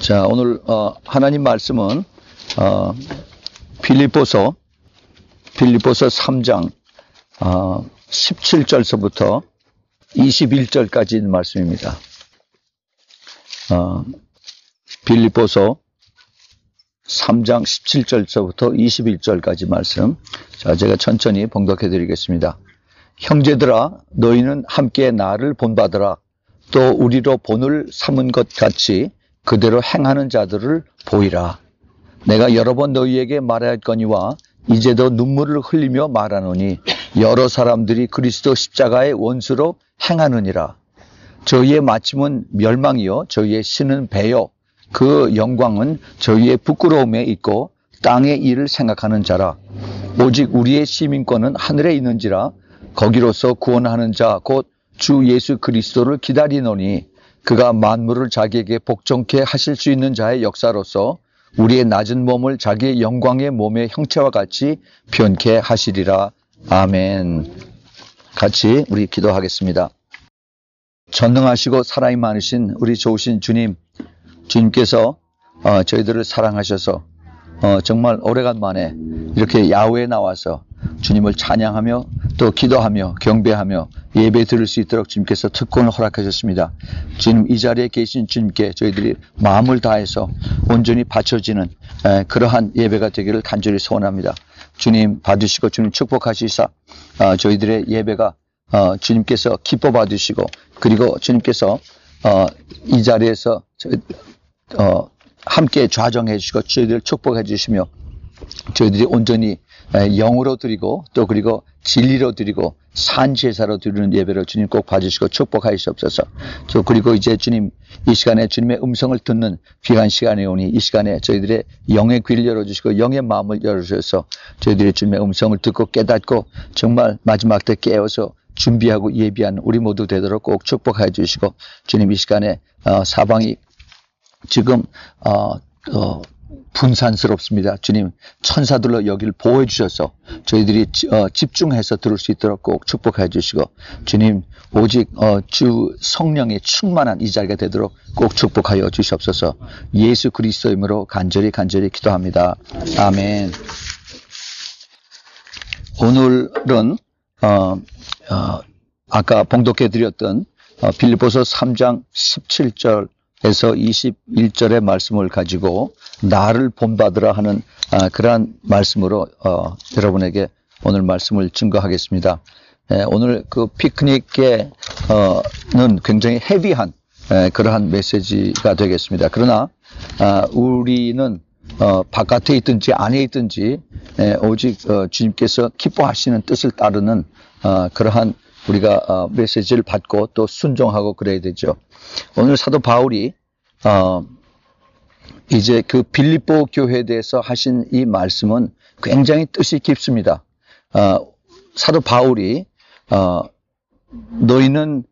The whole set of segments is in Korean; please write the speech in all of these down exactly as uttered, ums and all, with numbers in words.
자, 오늘 어, 하나님 말씀은 어, 빌립보서 빌립보서 삼 장 어, 십칠 절서부터 이십일 절까지 있는 말씀입니다. 어, 빌립보서 삼 장 십칠 절서부터 이십일 절까지 말씀. 자, 제가 천천히 봉독해 드리겠습니다. 형제들아, 너희는 함께 나를 본받으라. 또 우리로 본을 삼은 것 같이 그대로 행하는 자들을 보이라. 내가 여러 번 너희에게 말하였거니와 이제도 눈물을 흘리며 말하노니 여러 사람들이 그리스도 십자가의 원수로 행하느니라. 저희의 마침은 멸망이요 저희의 신은 배요 그 영광은 저희의 부끄러움에 있고 땅의 일을 생각하는 자라. 오직 우리의 시민권은 하늘에 있는지라. 거기로서 구원하는 자 곧 주 예수 그리스도를 기다리노니 그가 만물을 자기에게 복종케 하실 수 있는 자의 역사로서 우리의 낮은 몸을 자기의 영광의 몸의 형체와 같이 변케 하시리라. 아멘. 같이 우리 기도하겠습니다. 전능하시고 사랑이 많으신 우리 좋으신 주님, 주님께서 어, 저희들을 사랑하셔서 어, 정말 오래간만에 이렇게 야외에 나와서 주님을 찬양하며 또 기도하며 경배하며 예배 드릴 수 있도록 주님께서 특권을 허락하셨습니다. 지금 이 자리에 계신 주님께 저희들이 마음을 다해서 온전히 바쳐지는 에, 그러한 예배가 되기를 간절히 소원합니다. 주님 받으시고 주님 축복하시사 어, 저희들의 예배가 어, 주님께서 기뻐 받으시고 그리고 주님께서 어, 이 자리에서 저희, 어, 함께 좌정해 주시고 저희들을 축복해 주시며 저희들이 온전히 영으로 드리고 또 그리고 진리로 드리고 산제사로 드리는 예배를 주님 꼭 봐주시고 축복하시옵소서. 또 그리고 이제 주님 이 시간에 주님의 음성을 듣는 귀한 시간에 오니 이 시간에 저희들의 영의 귀를 열어주시고 영의 마음을 열어주셔서 저희들이 주님의 음성을 듣고 깨닫고 정말 마지막 때 깨어서 준비하고 예비한 우리 모두 되도록 꼭 축복해 주시고 주님 이 시간에 어, 사방이 지금 어, 어, 분산스럽습니다. 주님 천사들로 여기를 보호해 주셔서 저희들이 어, 집중해서 들을 수 있도록 꼭 축복해 주시고 주님 오직 어, 주 성령의 충만한 이 자리가 되도록 꼭 축복하여 주시옵소서. 예수 그리스도 이름으로 간절히 간절히 기도합니다. 아멘. 오늘은 어, 어, 아까 봉독해 드렸던 어, 빌립보서 삼 장 십칠 절 에서 이십일 절의 말씀을 가지고 나를 본받으라 하는 아, 그러한 말씀으로 어, 여러분에게 오늘 말씀을 증거하겠습니다. 에, 오늘 그 피크닉에는 굉장히 헤비한 에, 그러한 메시지가 되겠습니다. 그러나 아, 우리는 어, 바깥에 있든지 안에 있든지 에, 오직 어, 주님께서 기뻐하시는 뜻을 따르는 어, 그러한 우리가 어, 메시지를 받고 또 순종하고 그래야 되죠. 오늘 사도 바울이 어, 이제 그 빌립보 교회에 대해서 하신 이 말씀은 굉장히 뜻이 깊습니다. 어, 사도 바울이 어, 너희는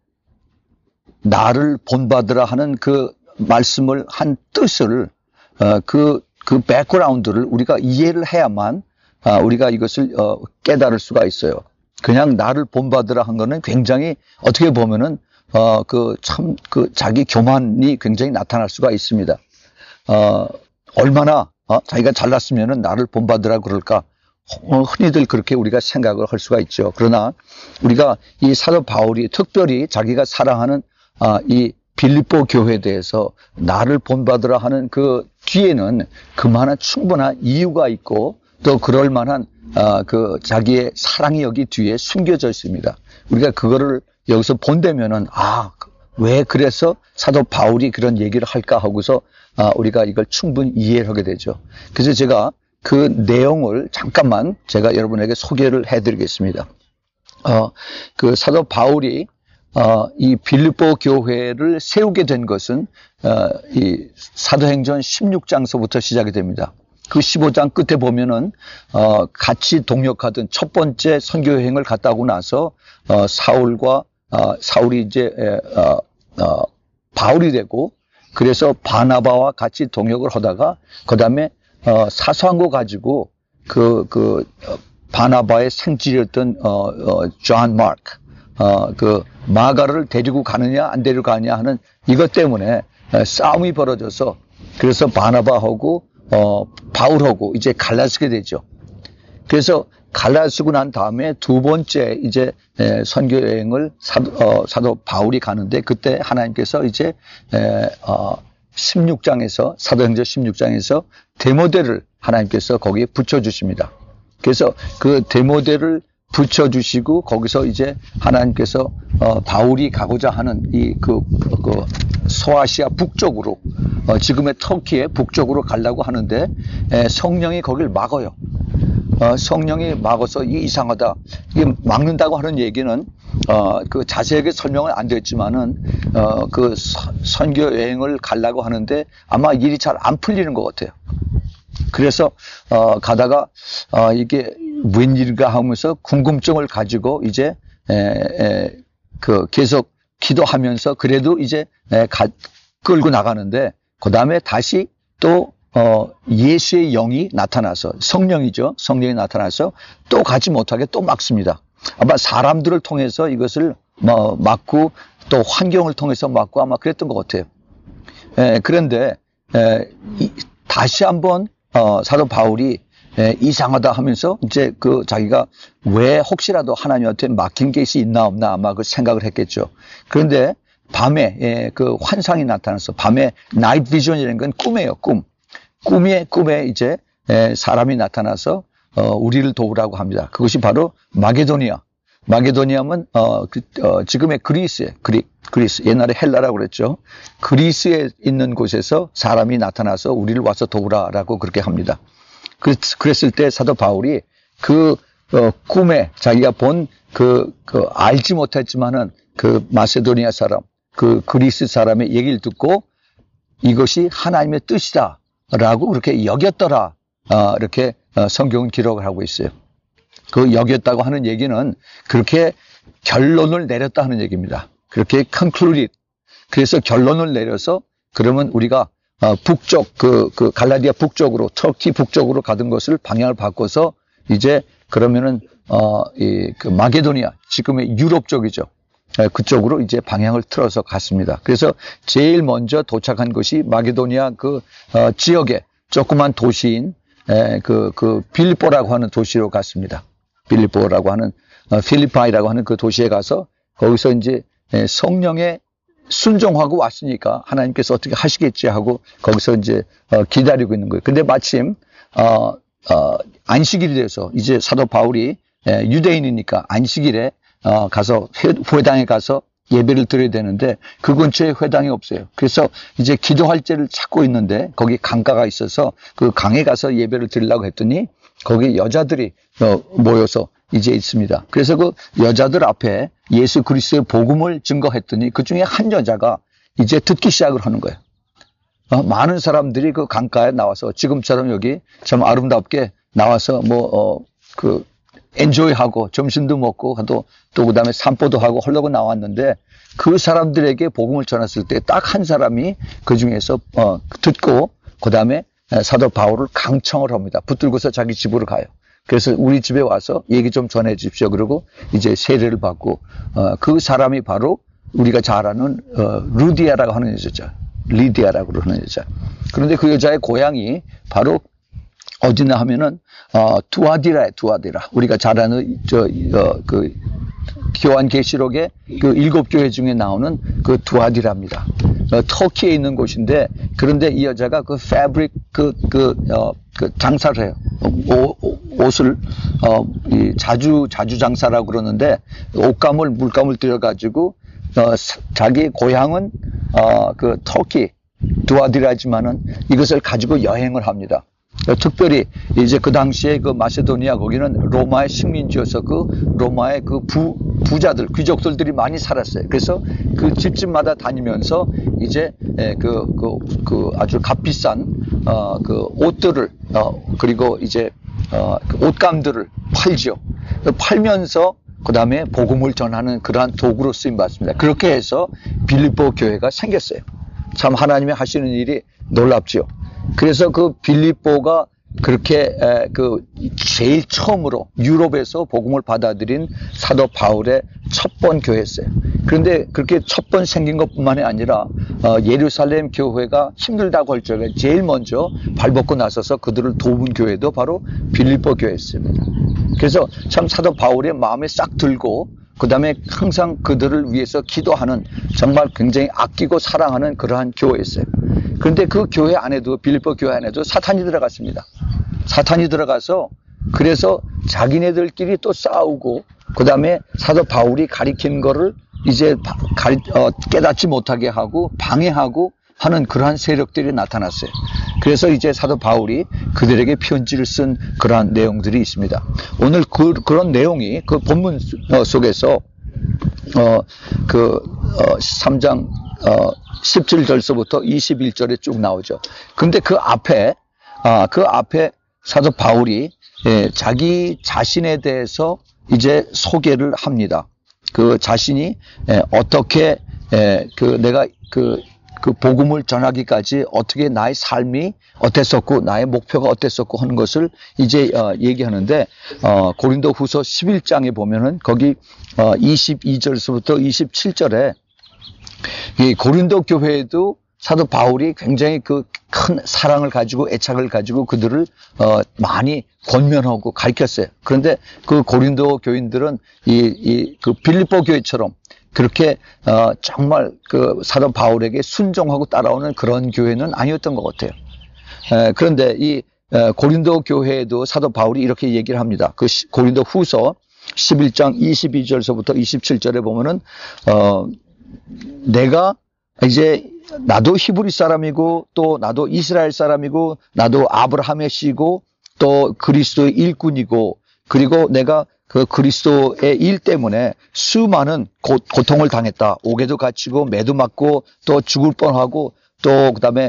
나를 본받으라 하는 그 말씀을 한 뜻을 어, 그, 그 백그라운드를 우리가 이해를 해야만 어, 우리가 이것을 어, 깨달을 수가 있어요. 그냥 나를 본받으라 한 거는 굉장히 어떻게 보면은 어, 그, 참, 그, 자기 교만이 굉장히 나타날 수가 있습니다. 어, 얼마나, 어, 자기가 잘났으면은 나를 본받으라 그럴까? 어, 흔히들 그렇게 우리가 생각을 할 수가 있죠. 그러나 우리가 이 사도 바울이 특별히 자기가 사랑하는, 아, 이 빌립보 교회에 대해서 나를 본받으라 하는 그 뒤에는 그만한 충분한 이유가 있고 또 그럴 만한, 아, 그, 자기의 사랑이 여기 뒤에 숨겨져 있습니다. 우리가 그거를 여기서 본다면은 아, 왜 그래서 사도 바울이 그런 얘기를 할까 하고서 아, 우리가 이걸 충분히 이해를 하게 되죠. 그래서 제가 그 내용을 잠깐만 제가 여러분에게 소개를 해드리겠습니다. 어, 그 사도 바울이 어, 이 빌립보 교회를 세우게 된 것은 어, 이 사도행전 십육 장서부터 시작이 됩니다. 그 십오 장 끝에 보면은 어, 같이 동역하던 첫 번째 선교 여행을 갔다 오고 나서 어, 사울과 어, 사울이 이제 어, 어, 바울이 되고 그래서 바나바와 같이 동역을 하다가 그 다음에 어, 사소한 거 가지고 그, 그 어, 바나바의 생질이었던 어, 어, 존 마크 어, 그 마가를 데리고 가느냐 안 데리고 가느냐 하는 이것 때문에 어, 싸움이 벌어져서 그래서 바나바하고 어, 바울하고 이제 갈라서게 되죠. 그래서 갈라서고 난 다음에 두 번째 이제 에, 선교 여행을 사도, 어, 사도 바울이 가는데 그때 하나님께서 이제 에, 어, 십육 장에서 사도행전 십육 장에서 데모데를 하나님께서 거기에 붙여주십니다. 그래서 그 데모데를 붙여주시고 거기서 이제 하나님께서 어, 바울이 가고자 하는 이 그 그 소아시아 북쪽으로 어, 지금의 터키의 북쪽으로 가려고 하는데 에, 성령이 거길 막아요. 어, 성령이 막아서 이 이상하다. 이게 막는다고 하는 얘기는 어, 그 자세하게 설명은 안 됐지만은 어, 그 서, 선교 여행을 가려고 하는데 아마 일이 잘 안 풀리는 것 같아요. 그래서 어, 가다가 어, 이게 웬일인가 하면서 궁금증을 가지고 이제 에, 에, 그 계속 기도하면서 그래도 이제 에, 가, 끌고 나가는데 그 다음에 다시 또 어, 예수의 영이 나타나서 성령이죠. 성령이 나타나서 또 가지 못하게 또 막습니다. 아마 사람들을 통해서 이것을 뭐 막고 또 환경을 통해서 막고 아마 그랬던 것 같아요. 에, 그런데 에, 이, 다시 한번 어, 사도 바울이 에, 이상하다 하면서 이제 그 자기가 왜 혹시라도 하나님한테 막힌 게 있나 없나 아마 그 생각을 했겠죠. 그런데 밤에 에, 그 환상이 나타나서 밤에 나이트 비전이라는 건 꿈이에요. 꿈. 꿈에 꿈에 이제 에, 사람이 나타나서 어, 우리를 도우라고 합니다. 그것이 바로 마게도니아. 마게도니아는 어, 그, 어, 지금의 그리스에 그리, 그리스 옛날에 헬라라고 그랬죠. 그리스에 있는 곳에서 사람이 나타나서 우리를 와서 도우라라고 그렇게 합니다. 그, 그랬을 때 사도 바울이 그 어, 꿈에 자기가 본 그 그 알지 못했지만은 그 마세도니아 사람, 그 그리스 사람의 얘기를 듣고 이것이 하나님의 뜻이다라고 그렇게 여겼더라. 어, 이렇게 어, 성경은 기록을 하고 있어요. 그 여겼다고 하는 얘기는 그렇게 결론을 내렸다 하는 얘기입니다. 그렇게 concluded. 그래서 결론을 내려서 그러면 우리가 어, 북쪽 그, 그 갈라디아 북쪽으로 터키 북쪽으로 가던 것을 방향을 바꿔서 이제 그러면은 어, 이 그 마게도니아 지금의 유럽 쪽이죠. 에, 그쪽으로 이제 방향을 틀어서 갔습니다. 그래서 제일 먼저 도착한 것이 마게도니아 그 어, 지역의 조그만 도시인 에, 그, 그 빌립보라고 하는 도시로 갔습니다. 빌립보라고 하는 어, 필리파이라고 하는 그 도시에 가서 거기서 이제 에, 성령에 순종하고 왔으니까 하나님께서 어떻게 하시겠지 하고 거기서 이제 어, 기다리고 있는 거예요. 근데 마침 어, 어, 안식일이 돼서 이제 사도 바울이 에, 유대인이니까 안식일에 어, 가서 회, 회당에 가서 예배를 드려야 되는데 그 근처에 회당이 없어요. 그래서 이제 기도할 때를 찾고 있는데 거기 강가가 있어서 그 강에 가서 예배를 드리려고 했더니 거기 여자들이 어, 모여서 이제 있습니다. 그래서 그 여자들 앞에 예수 그리스도의 복음을 증거했더니 그 중에 한 여자가 이제 듣기 시작을 하는 거예요. 어, 많은 사람들이 그 강가에 나와서 지금처럼 여기 참 아름답게 나와서 뭐, 어, 그, 엔조이하고 점심도 먹고 또, 또 그 다음에 산보도 하고 하려고 나왔는데 그 사람들에게 복음을 전했을 때 딱 한 사람이 그 중에서, 어, 듣고 그 다음에 사도 바울을 강청을 합니다. 붙들고서 자기 집으로 가요. 그래서 우리 집에 와서 얘기 좀 전해 주십시오. 그러고 이제 세례를 받고, 어, 그 사람이 바로 우리가 잘 아는, 어, 루디아라고 하는 여자죠. 리디아라고 그러는 여자. 그런데 그 여자의 고향이 바로 어디나 하면은, 어, 두아디라에 두아디라. 우리가 잘 아는, 저, 어, 그, 교환계시록의 그 일곱 교회 중에 나오는 그 두아디라입니다. 어, 터키에 있는 곳인데, 그런데 이 여자가 그 패브릭, 그, 그, 어, 그 장사를 해요. 옷, 옷을, 어, 이 자주, 자주 장사라고 그러는데, 옷감을, 물감을 들여가지고, 어, 자기 고향은, 어, 그 터키, 두아디라지만은 이것을 가지고 여행을 합니다. 특별히 이제 그 당시에 그 마세도니아 거기는 로마의 식민지여서 그 로마의 그 부, 부자들, 귀족들들이 많이 살았어요. 그래서 그 집집마다 다니면서 이제 그, 그, 그 아주 값비싼, 어, 그 옷들을, 어, 그리고 이제, 어, 그 옷감들을 팔죠. 팔면서 그 다음에 복음을 전하는 그러한 도구로 쓰임받습니다. 그렇게 해서 빌립보 교회가 생겼어요. 참 하나님이 하시는 일이 놀랍죠. 그래서 그 빌립보가 그렇게 에, 그 제일 처음으로 유럽에서 복음을 받아들인 사도 바울의 첫 번 교회였어요. 그런데 그렇게 첫 번 생긴 것뿐만이 아니라 어, 예루살렘 교회가 힘들다고 할 적에 제일 먼저 발벗고 나서서 그들을 도운 교회도 바로 빌립보 교회였습니다. 그래서 참 사도 바울의 마음에 싹 들고 그 다음에 항상 그들을 위해서 기도하는 정말 굉장히 아끼고 사랑하는 그러한 교회였어요. 그런데 그 교회 안에도 빌립보 교회 안에도 사탄이 들어갔습니다. 사탄이 들어가서 그래서 자기네들끼리 또 싸우고 그 다음에 사도 바울이 가리킨 거를 이제 가리, 어, 깨닫지 못하게 하고 방해하고 하는 그러한 세력들이 나타났어요. 그래서 이제 사도 바울이 그들에게 편지를 쓴 그러한 내용들이 있습니다. 오늘 그, 그런 내용이 그 본문 속에서 어, 그 어, 삼 장 어, 십칠 절서부터 이십일 절에 쭉 나오죠. 근데 그 앞에 아, 그 앞에 사도 바울이 예, 자기 자신에 대해서 이제 소개를 합니다. 그 자신이 예, 어떻게 예, 그 내가 그 그 복음을 전하기까지 어떻게 나의 삶이 어땠었고 나의 목표가 어땠었고 하는 것을 이제 어, 얘기하는데 어, 고린도후서 십일 장에 보면은 거기 어, 이십이 절서부터 이십칠 절에 이 고린도 교회에도 사도 바울이 굉장히 그 큰 사랑을 가지고 애착을 가지고 그들을 어, 많이 권면하고 가르쳤어요. 그런데 그 고린도 교인들은 이 이 그 빌립보 교회처럼 그렇게 어, 정말 그 사도 바울에게 순종하고 따라오는 그런 교회는 아니었던 것 같아요. 에, 그런데 이 에, 고린도 교회에도 사도 바울이 이렇게 얘기를 합니다. 그 시, 고린도 후서 십일 장 이십이 절서부터 이십칠 절에 보면은 어, 내가 이제 나도 히브리 사람이고 또 나도 이스라엘 사람이고 나도 아브라함의 씨고 또 그리스도의 일꾼이고 그리고 내가 그 그리스도의 일 때문에 수많은 고, 고통을 당했다. 옥에도 갇히고 매도 맞고 또 죽을 뻔하고 또 그다음에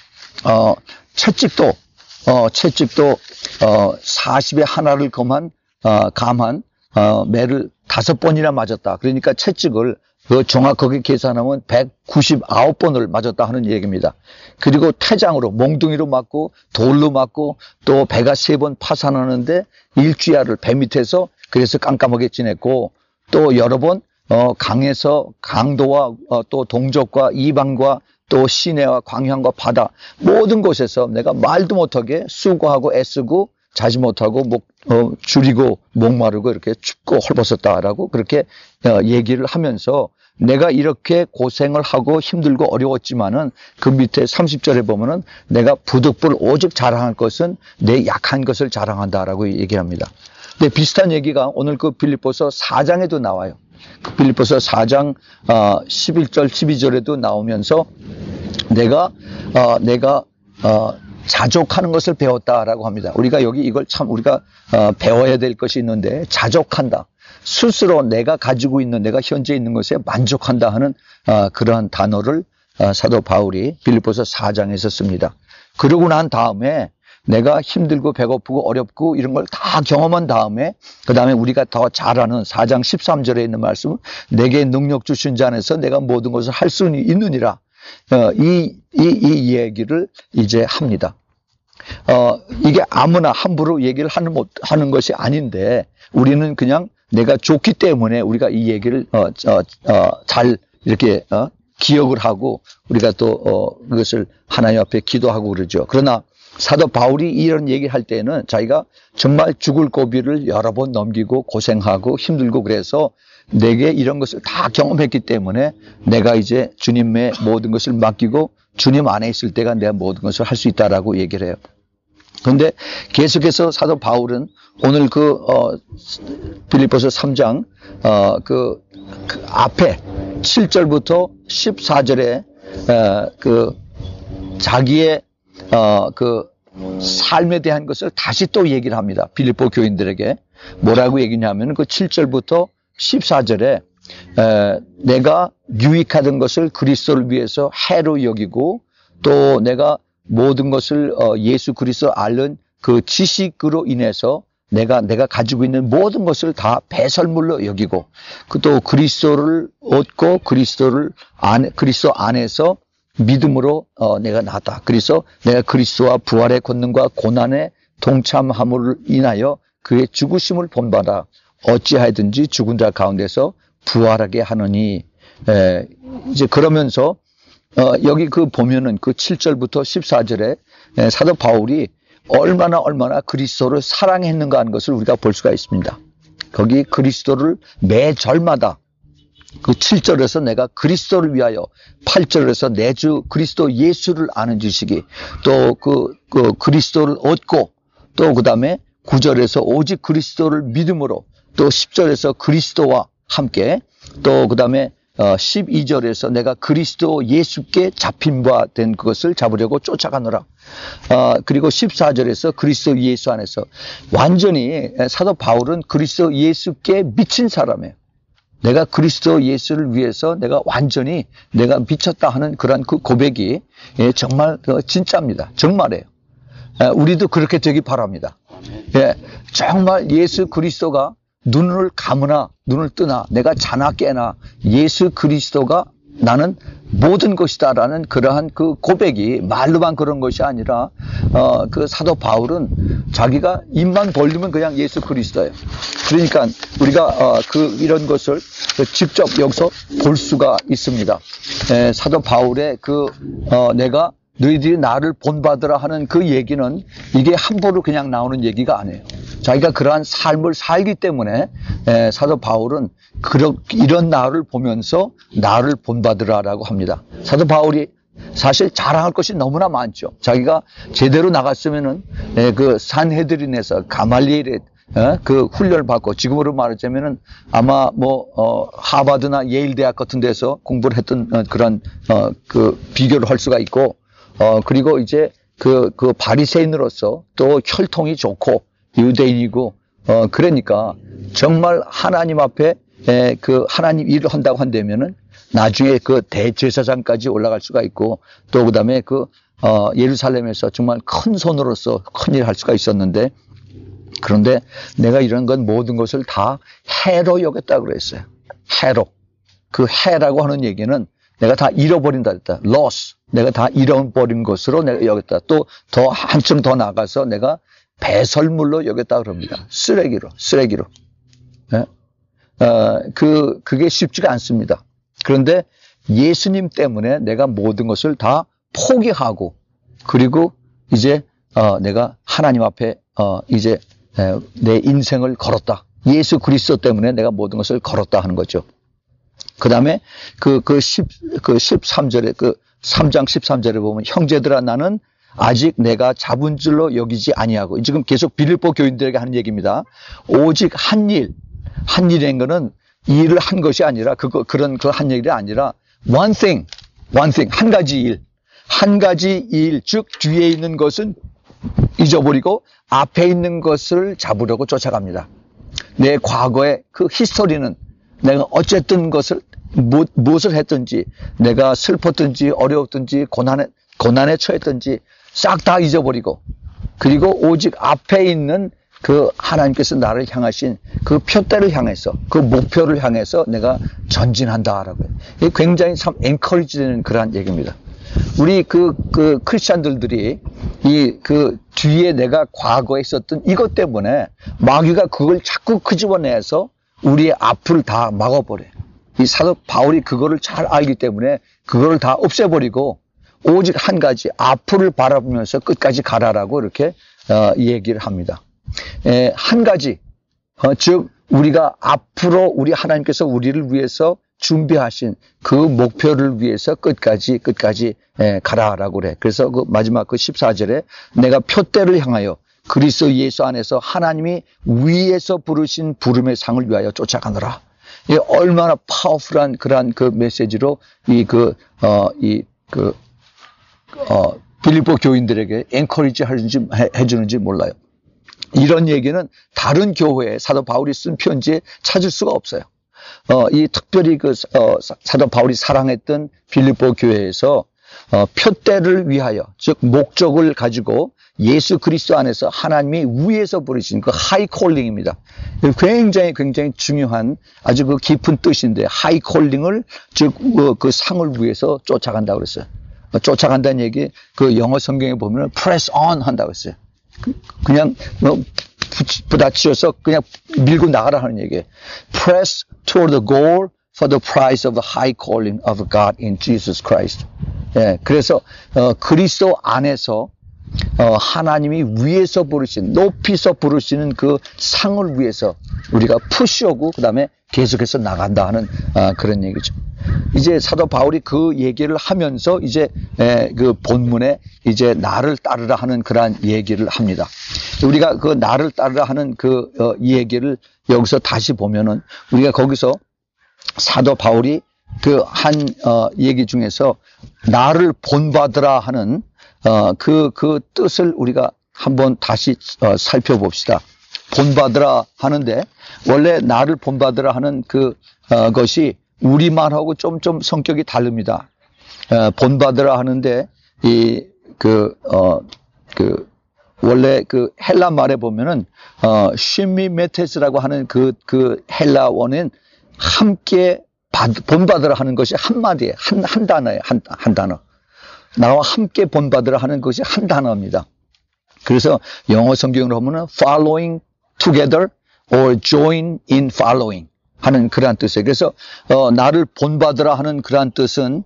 어 채찍도 어 채찍도 어 사십에 하나를 검한 어 감한 어 매를 다섯 번이나 맞았다. 그러니까 채찍을 그 정확하게 계산하면 백구십구 번을 맞았다 하는 얘기입니다. 그리고 태장으로 몽둥이로 맞고 돌로 맞고 또 배가 세 번 파산하는데 일주야를 배 밑에서 그래서 깜깜하게 지냈고 또 여러 번 어, 강에서 강도와 어, 또 동족과 이방과 또 시내와 광야과 바다 모든 곳에서 내가 말도 못하게 수고하고 애쓰고 자지 못하고 목 어, 줄이고 목마르고 이렇게 춥고 헐벗었다라고 그렇게 어, 얘기를 하면서 내가 이렇게 고생을 하고 힘들고 어려웠지만은 그 밑에 삼십 절에 보면은 내가 부득불 오직 자랑할 것은 내 약한 것을 자랑한다라고 얘기합니다. 근데 비슷한 얘기가 오늘 그 빌립보서 사 장에도 나와요. 그 빌립보서 사 장 어, 십일 절 십이 절에도 나오면서 내가 어, 내가 어, 자족하는 것을 배웠다라고 합니다. 우리가 여기 이걸 참 우리가 어, 배워야 될 것이 있는데 자족한다. 스스로 내가 가지고 있는 내가 현재 있는 것에 만족한다 하는 어, 그러한 단어를 어, 사도 바울이 빌립보서 사 장에서 씁니다. 그러고 난 다음에 내가 힘들고 배고프고 어렵고 이런 걸 다 경험한 다음에 그 다음에 우리가 더 잘 아는 사 장 십삼 절에 있는 말씀은 내게 능력 주신 자 안에서 내가 모든 것을 할 수 있느니라. 어, 이, 이, 이 얘기를 이제 합니다. 어, 이게 아무나 함부로 얘기를 하는, 하는 것이 아닌데 우리는 그냥 내가 좋기 때문에 우리가 이 얘기를, 어, 어, 어, 잘 이렇게, 어, 기억을 하고 우리가 또, 어, 그것을 하나님 앞에 기도하고 그러죠. 그러나 사도 바울이 이런 얘기를 할 때는 자기가 정말 죽을 고비를 여러 번 넘기고 고생하고 힘들고 그래서 내게 이런 것을 다 경험했기 때문에 내가 이제 주님의 모든 것을 맡기고 주님 안에 있을 때가 내가 모든 것을 할 수 있다라고 얘기를 해요. 그런데 계속해서 사도 바울은 오늘 그, 어, 빌립보서 삼 장, 어, 그, 그 앞에 칠 절부터 십사 절에, 어, 그, 자기의, 어, 그, 삶에 대한 것을 다시 또 얘기를 합니다. 빌립보 교인들에게. 뭐라고 얘기냐면 그 칠 절부터 십사 절에 에, 내가 유익하던 것을 그리스도를 위해서 해로 여기고 또 내가 모든 것을 어, 예수 그리스도 앓는 그 지식으로 인해서 내가 내가 가지고 있는 모든 것을 다 배설물로 여기고 또 그리스도를 얻고 그리스도를 안 그리스도 안에서 믿음으로 어, 내가 나다. 그래서 내가 그리스도와 부활의 권능과 고난의 동참함으로 인하여 그의 죽으심을 본받아 어찌하든지 죽은 자 가운데서 부활하게 하느니. 에, 이제 그러면서 어, 여기 그 보면은 그 칠 절부터 십사 절에 에, 사도 바울이 얼마나 얼마나 그리스도를 사랑했는가 하는 것을 우리가 볼 수가 있습니다. 거기 그리스도를 매 절마다 그 칠 절에서 내가 그리스도를 위하여, 팔 절에서 내 주 그리스도 예수를 아는 지식이, 또 그, 그 그리스도를 얻고, 또 그 다음에 구 절에서 오직 그리스도를 믿음으로, 또 십 절에서 그리스도와 함께, 또 그 다음에 십이 절에서 내가 그리스도 예수께 잡힌 바 된 그것을 잡으려고 쫓아가노라. 어, 그리고 십사 절에서 그리스도 예수 안에서 완전히 사도 바울은 그리스도 예수께 미친 사람이에요. 내가 그리스도 예수를 위해서 내가 완전히 내가 미쳤다 하는 그런 그 고백이 정말 진짜입니다. 정말이에요. 우리도 그렇게 되기 바랍니다. 예, 정말 예수 그리스도가 눈을 감으나 눈을 뜨나 내가 자나 깨나 예수 그리스도가 나는 모든 것이다라는 그러한 그 고백이 말로만 그런 것이 아니라 어, 그 사도 바울은 자기가 입만 벌리면 그냥 예수 그리스도예요. 그러니까 우리가 어, 그 이런 것을 직접 여기서 볼 수가 있습니다. 에, 사도 바울의 그 어, 내가 너희들이 나를 본받으라 하는 그 얘기는 이게 함부로 그냥 나오는 얘기가 아니에요. 자기가 그러한 삶을 살기 때문에 에, 사도 바울은 그런 이런 나를 보면서 나를 본받으라라고 합니다. 사도 바울이 사실 자랑할 것이 너무나 많죠. 자기가 제대로 나갔으면은 에, 그 산헤드린에서 가말리엘의 에, 그 훈련을 받고 지금으로 말하자면은 아마 뭐 어, 하버드나 예일 대학 같은 데서 공부를 했던 어, 그런 어, 그 비교를 할 수가 있고. 어, 그리고 이제 그, 그 바리새인으로서 또 혈통이 좋고 유대인이고, 어, 그러니까 정말 하나님 앞에 에, 그 하나님 일을 한다고 한다면은 나중에 그 대제사장까지 올라갈 수가 있고 또 그 다음에 그, 어, 예루살렘에서 정말 큰 손으로서 큰 일을 할 수가 있었는데 그런데 내가 이런 건 모든 것을 다 해로 여겼다고 그랬어요. 해로. 그 해라고 하는 얘기는 내가 다 잃어버린다 했다. loss. 내가 다 잃어버린 것으로 내가 여겼다. 또 더 한층 더 나가서 내가 배설물로 여겼다 그럽니다. 쓰레기로, 쓰레기로. 네? 어, 그, 그게 쉽지가 않습니다. 그런데 예수님 때문에 내가 모든 것을 다 포기하고, 그리고 이제, 어, 내가 하나님 앞에, 어, 이제, 에, 내 인생을 걸었다. 예수 그리스도 때문에 내가 모든 것을 걸었다 하는 거죠. 그 다음에 그, 그 십, 그 십삼 절에, 그 삼 장 십삼 절에 보면 형제들아 나는 아직 내가 잡은 줄로 여기지 아니하고 지금 계속 빌립보 교인들에게 하는 얘기입니다. 오직 한 일, 한 일인 거는 일을 한 것이 아니라 그거, 그런 그 한 일이 아니라 one thing, one thing, 한 가지 일, 한 가지 일, 즉 뒤에 있는 것은 잊어버리고 앞에 있는 것을 잡으려고 쫓아갑니다. 내 과거의 그 히스토리는 내가 어쨌든 것을 뭐, 무엇을 했든지 내가 슬펐든지 어려웠든지 고난에 고난에 처했든지 싹 다 잊어버리고 그리고 오직 앞에 있는 그 하나님께서 나를 향하신 그 표대를 향해서 그 목표를 향해서 내가 전진한다라고요. 이게 굉장히 참 엔커리지 되는 그러한 얘기입니다. 우리 그, 그 크리스찬들들이 이 그 뒤에 내가 과거에 있었던 이것 때문에 마귀가 그걸 자꾸 끄집어내서 우리의 앞을 다 막아버려요. 이 사도 바울이 그거를 잘 알기 때문에 그거를 다 없애버리고 오직 한 가지 앞을 바라보면서 끝까지 가라라고 이렇게 어, 얘기를 합니다. 에, 한 가지 어, 즉 우리가 앞으로 우리 하나님께서 우리를 위해서 준비하신 그 목표를 위해서 끝까지 끝까지 에, 가라라고 그래. 그래서 그 마지막 그 십사 절에 내가 표대를 향하여 그리스도 예수 안에서 하나님이 위에서 부르신 부름의 상을 위하여 쫓아가노라. 이 얼마나 파워풀한 그러한 그 메시지로 이 그 어 이 그 어 빌립보 교인들에게 엔커리지 해주는지, 해주는지 몰라요. 이런 얘기는 다른 교회에 사도 바울이 쓴 편지에 찾을 수가 없어요. 어 이 특별히 그 어, 사도 바울이 사랑했던 빌립보 교회에서 어, 표대를 위하여 즉 목적을 가지고 예수 그리스도 안에서 하나님이 위에서 부르신 그 하이 콜링입니다. 굉장히 굉장히 중요한 아주 그 깊은 뜻인데 하이 콜링을 즉 그 상을 위해서 쫓아간다고 그랬어요. 쫓아간다는 얘기 그 영어 성경에 보면 press on 한다고 했어요. 그냥 뭐 부딪혀서 그냥 밀고 나가라 하는 얘기예요. Press toward the goal for the prize of the high calling of God in Jesus Christ. 예, 그래서 어, 그리스도 안에서 어, 하나님이 위에서 부르신, 높이서 부르시는 그 상을 위해서 우리가 푸시오고 그 다음에 계속해서 나간다 하는 아, 그런 얘기죠. 이제 사도 바울이 그 얘기를 하면서 이제 에, 그 본문에 이제 나를 따르라 하는 그러한 얘기를 합니다. 우리가 그 나를 따르라 하는 그 어, 이 얘기를 여기서 다시 보면은 우리가 거기서 사도 바울이 그 한 어, 얘기 중에서 나를 본받으라 하는 어, 그, 그 뜻을 우리가 한번 다시 어, 살펴봅시다. 본받으라 하는데 원래 나를 본받으라 하는 그 어, 것이 우리말하고 좀, 좀 성격이 다릅니다. 어, 본받으라 하는데 이, 그, 어, 그, 원래 그 헬라 말에 보면은 어, 쉼미메테스라고 하는 그, 그 헬라 원은 함께 받, 본받으라 하는 것이 한 마디에 한, 한 단어예요. 한, 한 단어. 나와 함께 본받으라 하는 것이 한 단어입니다. 그래서 영어 성경으로 보면은 following together or join in following 하는 그러한 뜻이에요. 그래서 어, 나를 본받으라 하는 그러한 뜻은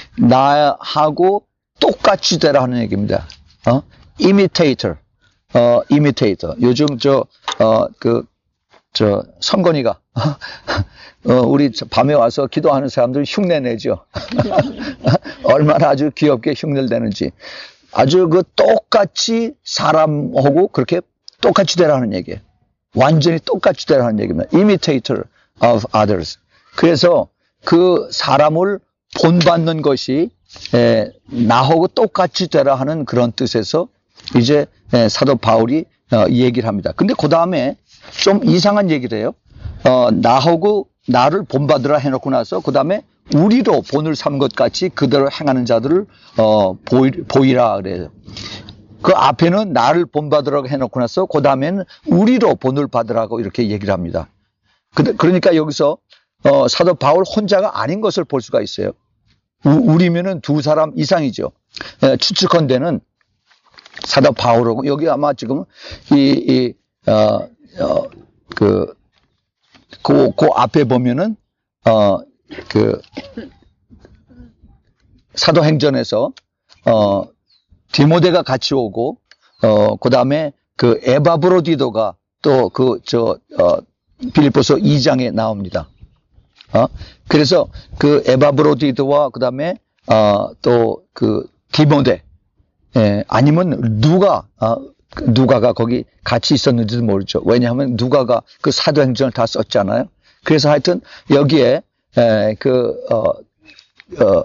나하고 똑같이 되라 하는 얘기입니다. 어? imitator, 어, imitator. 요즘 저, 어, 그, 저, 성건이가, 어, 우리 밤에 와서 기도하는 사람들 흉내 내죠. 얼마나 아주 귀엽게 흉내를 내는지. 아주 그 똑같이 사람하고 그렇게 똑같이 되라는 얘기예요. 완전히 똑같이 되라는 얘기입니다. imitator of others. 그래서 그 사람을 본받는 것이 에, 나하고 똑같이 되라 하는 그런 뜻에서 이제 에, 사도 바울이 어, 이 얘기를 합니다. 근데 그 다음에 좀 이상한 얘기를 해요. 어, 나하고 나를 본받으라 해놓고 나서 그 다음에 우리로 본을 삼은 것 같이 그대로 행하는 자들을 어, 보이, 보이라 그래요. 그 앞에는 나를 본받으라고 해놓고 나서 그 다음에는 우리로 본을 받으라고 이렇게 얘기를 합니다. 그, 그러니까 여기서 어, 사도 바울 혼자가 아닌 것을 볼 수가 있어요. 우, 우리면은 두 사람 이상이죠. 에, 추측컨대는 사도 바울하고 여기 아마 지금 이, 이 어, 어, 그, 그, 그 앞에 보면은 어, 그 사도행전에서 어, 디모데가 같이 오고 어, 그다음에 그 에바브로디도가 또 그 저 어, 빌립보서 이 장에 나옵니다. 어? 그래서 그 에바브로디도와 그다음에 어, 또 그 디모데 예, 아니면 누가 어, 누가가 거기 같이 있었는지도 모르죠. 왜냐하면 누가가 그 사도행전을 다 썼잖아요. 그래서 하여튼 여기에 에, 그 어, 어,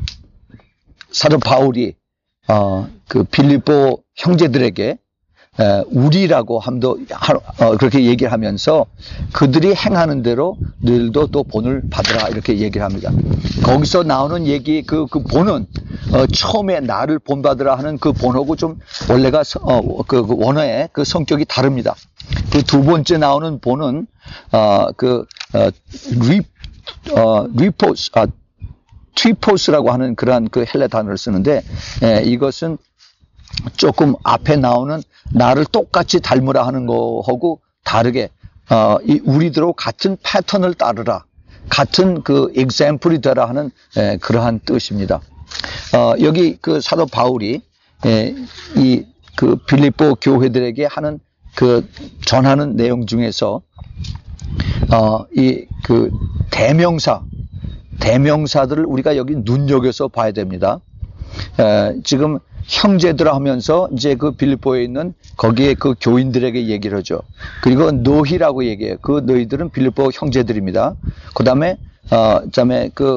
사도 바울이 어, 그 빌립보 형제들에게 에, 우리라고 함도 어, 그렇게 얘기를 하면서 그들이 행하는 대로 너희들도 또 본을 받으라 이렇게 얘기를 합니다. 거기서 나오는 얘기 그, 그 본은 어, 처음에 나를 본받으라 하는 그 본하고 좀 원래가 어, 그, 그 원어의 그 성격이 다릅니다. 그 두 번째 나오는 본은 어, 그 어, 리, 어, 리포스, 아, 트리포스라고 하는 그러한 그 헬라 단어를 쓰는데 에, 이것은 조금 앞에 나오는 나를 똑같이 닮으라 하는 거하고 다르게 어, 이 우리들하고 같은 패턴을 따르라, 같은 그 example이 되라 하는 에, 그러한 뜻입니다. 어, 여기 그 사도 바울이 에, 이 그 빌립보 교회들에게 하는 그 전하는 내용 중에서 어, 이 그 대명사 대명사들을 우리가 여기 눈여겨서 봐야 됩니다. 에, 지금 형제들아 하면서 이제 그 빌립보에 있는 거기에 그 교인들에게 얘기를 하죠. 그리고 너희라고 얘기해요. 그 너희들은 빌립보 형제들입니다. 그 다음에, 어, 그 다음에 그,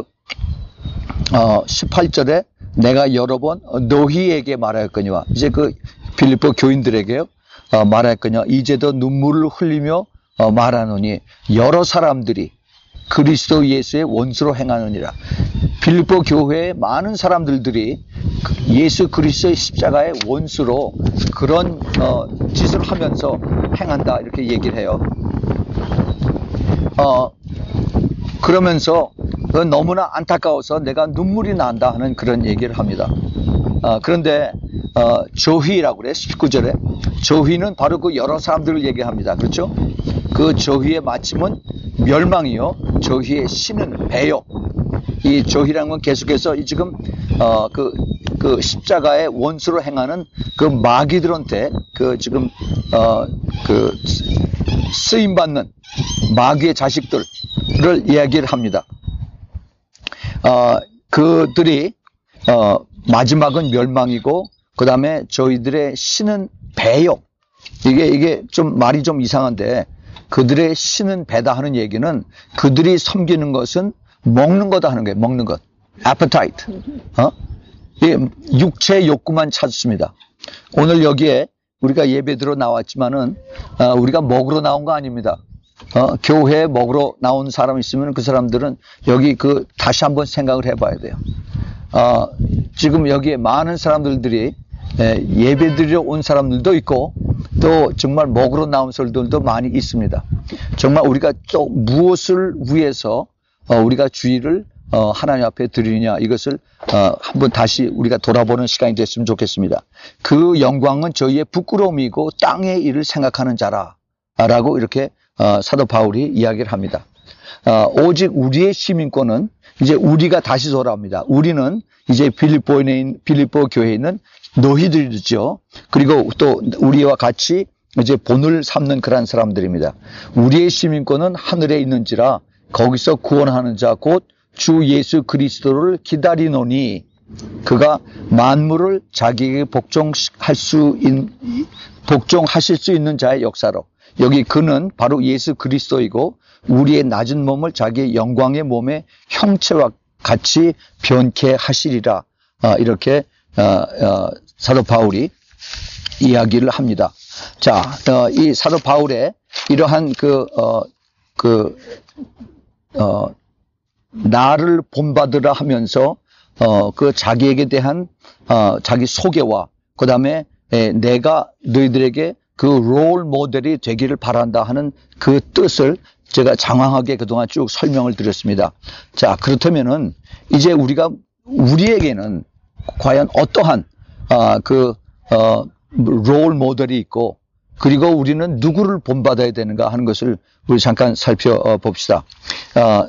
어, 십팔 절에 내가 여러 번 너희에게 말하였거니와 이제 그 빌립보 교인들에게요, 어, 말하였거니와 이제도 눈물을 흘리며 어, 말하노니 여러 사람들이 그리스도 예수의 원수로 행하느니라. 빌립보 교회의 많은 사람들들이 예수 그리스도의 십자가의 원수로 그런 어, 짓을 하면서 행한다 이렇게 얘기를 해요. 어, 그러면서 너무나 안타까워서 내가 눈물이 난다 하는 그런 얘기를 합니다. 어, 그런데 어, 저희라고 그래. 십구 절에. 저희는 바로 그 여러 사람들을 얘기합니다. 그렇죠? 그 저희의 마침은 멸망이요. 저희의 신은 배요. 이 저희라는 건 계속해서 이 지금, 어, 그, 그 십자가의 원수로 행하는 그 마귀들한테 그 지금, 어, 그 쓰임받는 마귀의 자식들을 이야기를 합니다. 어, 그들이, 어, 마지막은 멸망이고, 그 다음에 저희들의 신은 배요. 이게, 이게 좀 말이 좀 이상한데, 그들의 신은 배다 하는 얘기는 그들이 섬기는 것은 먹는 거다 하는 거예요. 먹는 것. appetite. 어? 이 육체의 욕구만 찾습니다. 오늘 여기에 우리가 예배드려 나왔지만은, 어, 우리가 먹으러 나온 거 아닙니다. 어, 교회에 먹으러 나온 사람 있으면 그 사람들은 여기 그 다시 한번 생각을 해봐야 돼요. 어, 지금 여기에 많은 사람들이 예배드리러 온 사람들도 있고 또 정말 먹으러 나온 사람들도 많이 있습니다. 정말 우리가 또 무엇을 위해서 어, 우리가 주의를 어, 하나님 앞에 드리느냐 이것을 어, 한번 다시 우리가 돌아보는 시간이 됐으면 좋겠습니다. 그 영광은 저희의 부끄러움이고 땅의 일을 생각하는 자라라고 이렇게 어, 사도 바울이 이야기를 합니다. 어, 오직 우리의 시민권은 이제 우리가 다시 돌아옵니다. 우리는 이제 빌립보에 있는, 빌립보 교회에 있는 너희들이죠. 그리고 또 우리와 같이 이제 본을 삼는 그런 사람들입니다. 우리의 시민권은 하늘에 있는지라 거기서 구원하는 자 곧 주 예수 그리스도를 기다리노니 그가 만물을 자기에게 복종할 수 있는, 복종하실 수 있는 자의 역사로. 여기 그는 바로 예수 그리스도이고 우리의 낮은 몸을 자기의 영광의 몸의 형체와 같이 변케 하시리라. 어, 이렇게 어, 어, 사도 바울이 이야기를 합니다. 자, 어, 이 사도 바울의 이러한 그, 어, 그, 어, 나를 본받으라 하면서 어, 그 자기에게 대한 어, 자기 소개와 그 다음에 내가 너희들에게 그 롤 모델이 되기를 바란다 하는 그 뜻을 제가 장황하게 그동안 쭉 설명을 드렸습니다. 자, 그렇다면은 이제 우리가 우리에게는 과연 어떠한 어, 그 어, 롤 모델이 있고 그리고 우리는 누구를 본받아야 되는가 하는 것을 우리 잠깐 살펴봅시다. 어,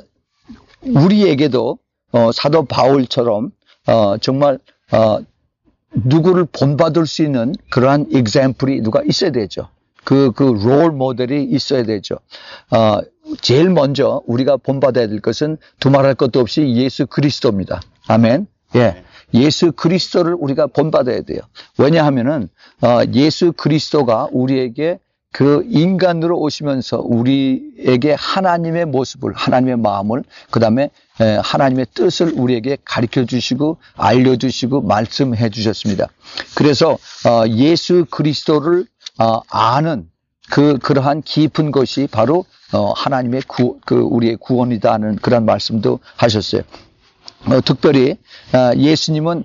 우리에게도 어, 사도 바울처럼 어, 정말 어, 누구를 본받을 수 있는 그러한 example이 누가 있어야 되죠. 그, 그 롤 모델이 있어야 되죠. 어, 제일 먼저 우리가 본받아야 될 것은 두말할 것도 없이 예수 그리스도입니다. 아멘. 예. 예수 그리스도를 우리가 본받아야 돼요. 왜냐하면은, 어, 예수 그리스도가 우리에게 그 인간으로 오시면서 우리에게 하나님의 모습을, 하나님의 마음을, 그 다음에 하나님의 뜻을 우리에게 가르쳐 주시고, 알려주시고, 말씀해 주셨습니다. 그래서 예수 그리스도를 아는 그, 그러한 깊은 것이 바로 하나님의 구, 그 우리의 구원이다는 그런 말씀도 하셨어요. 어, 특별히 예수님은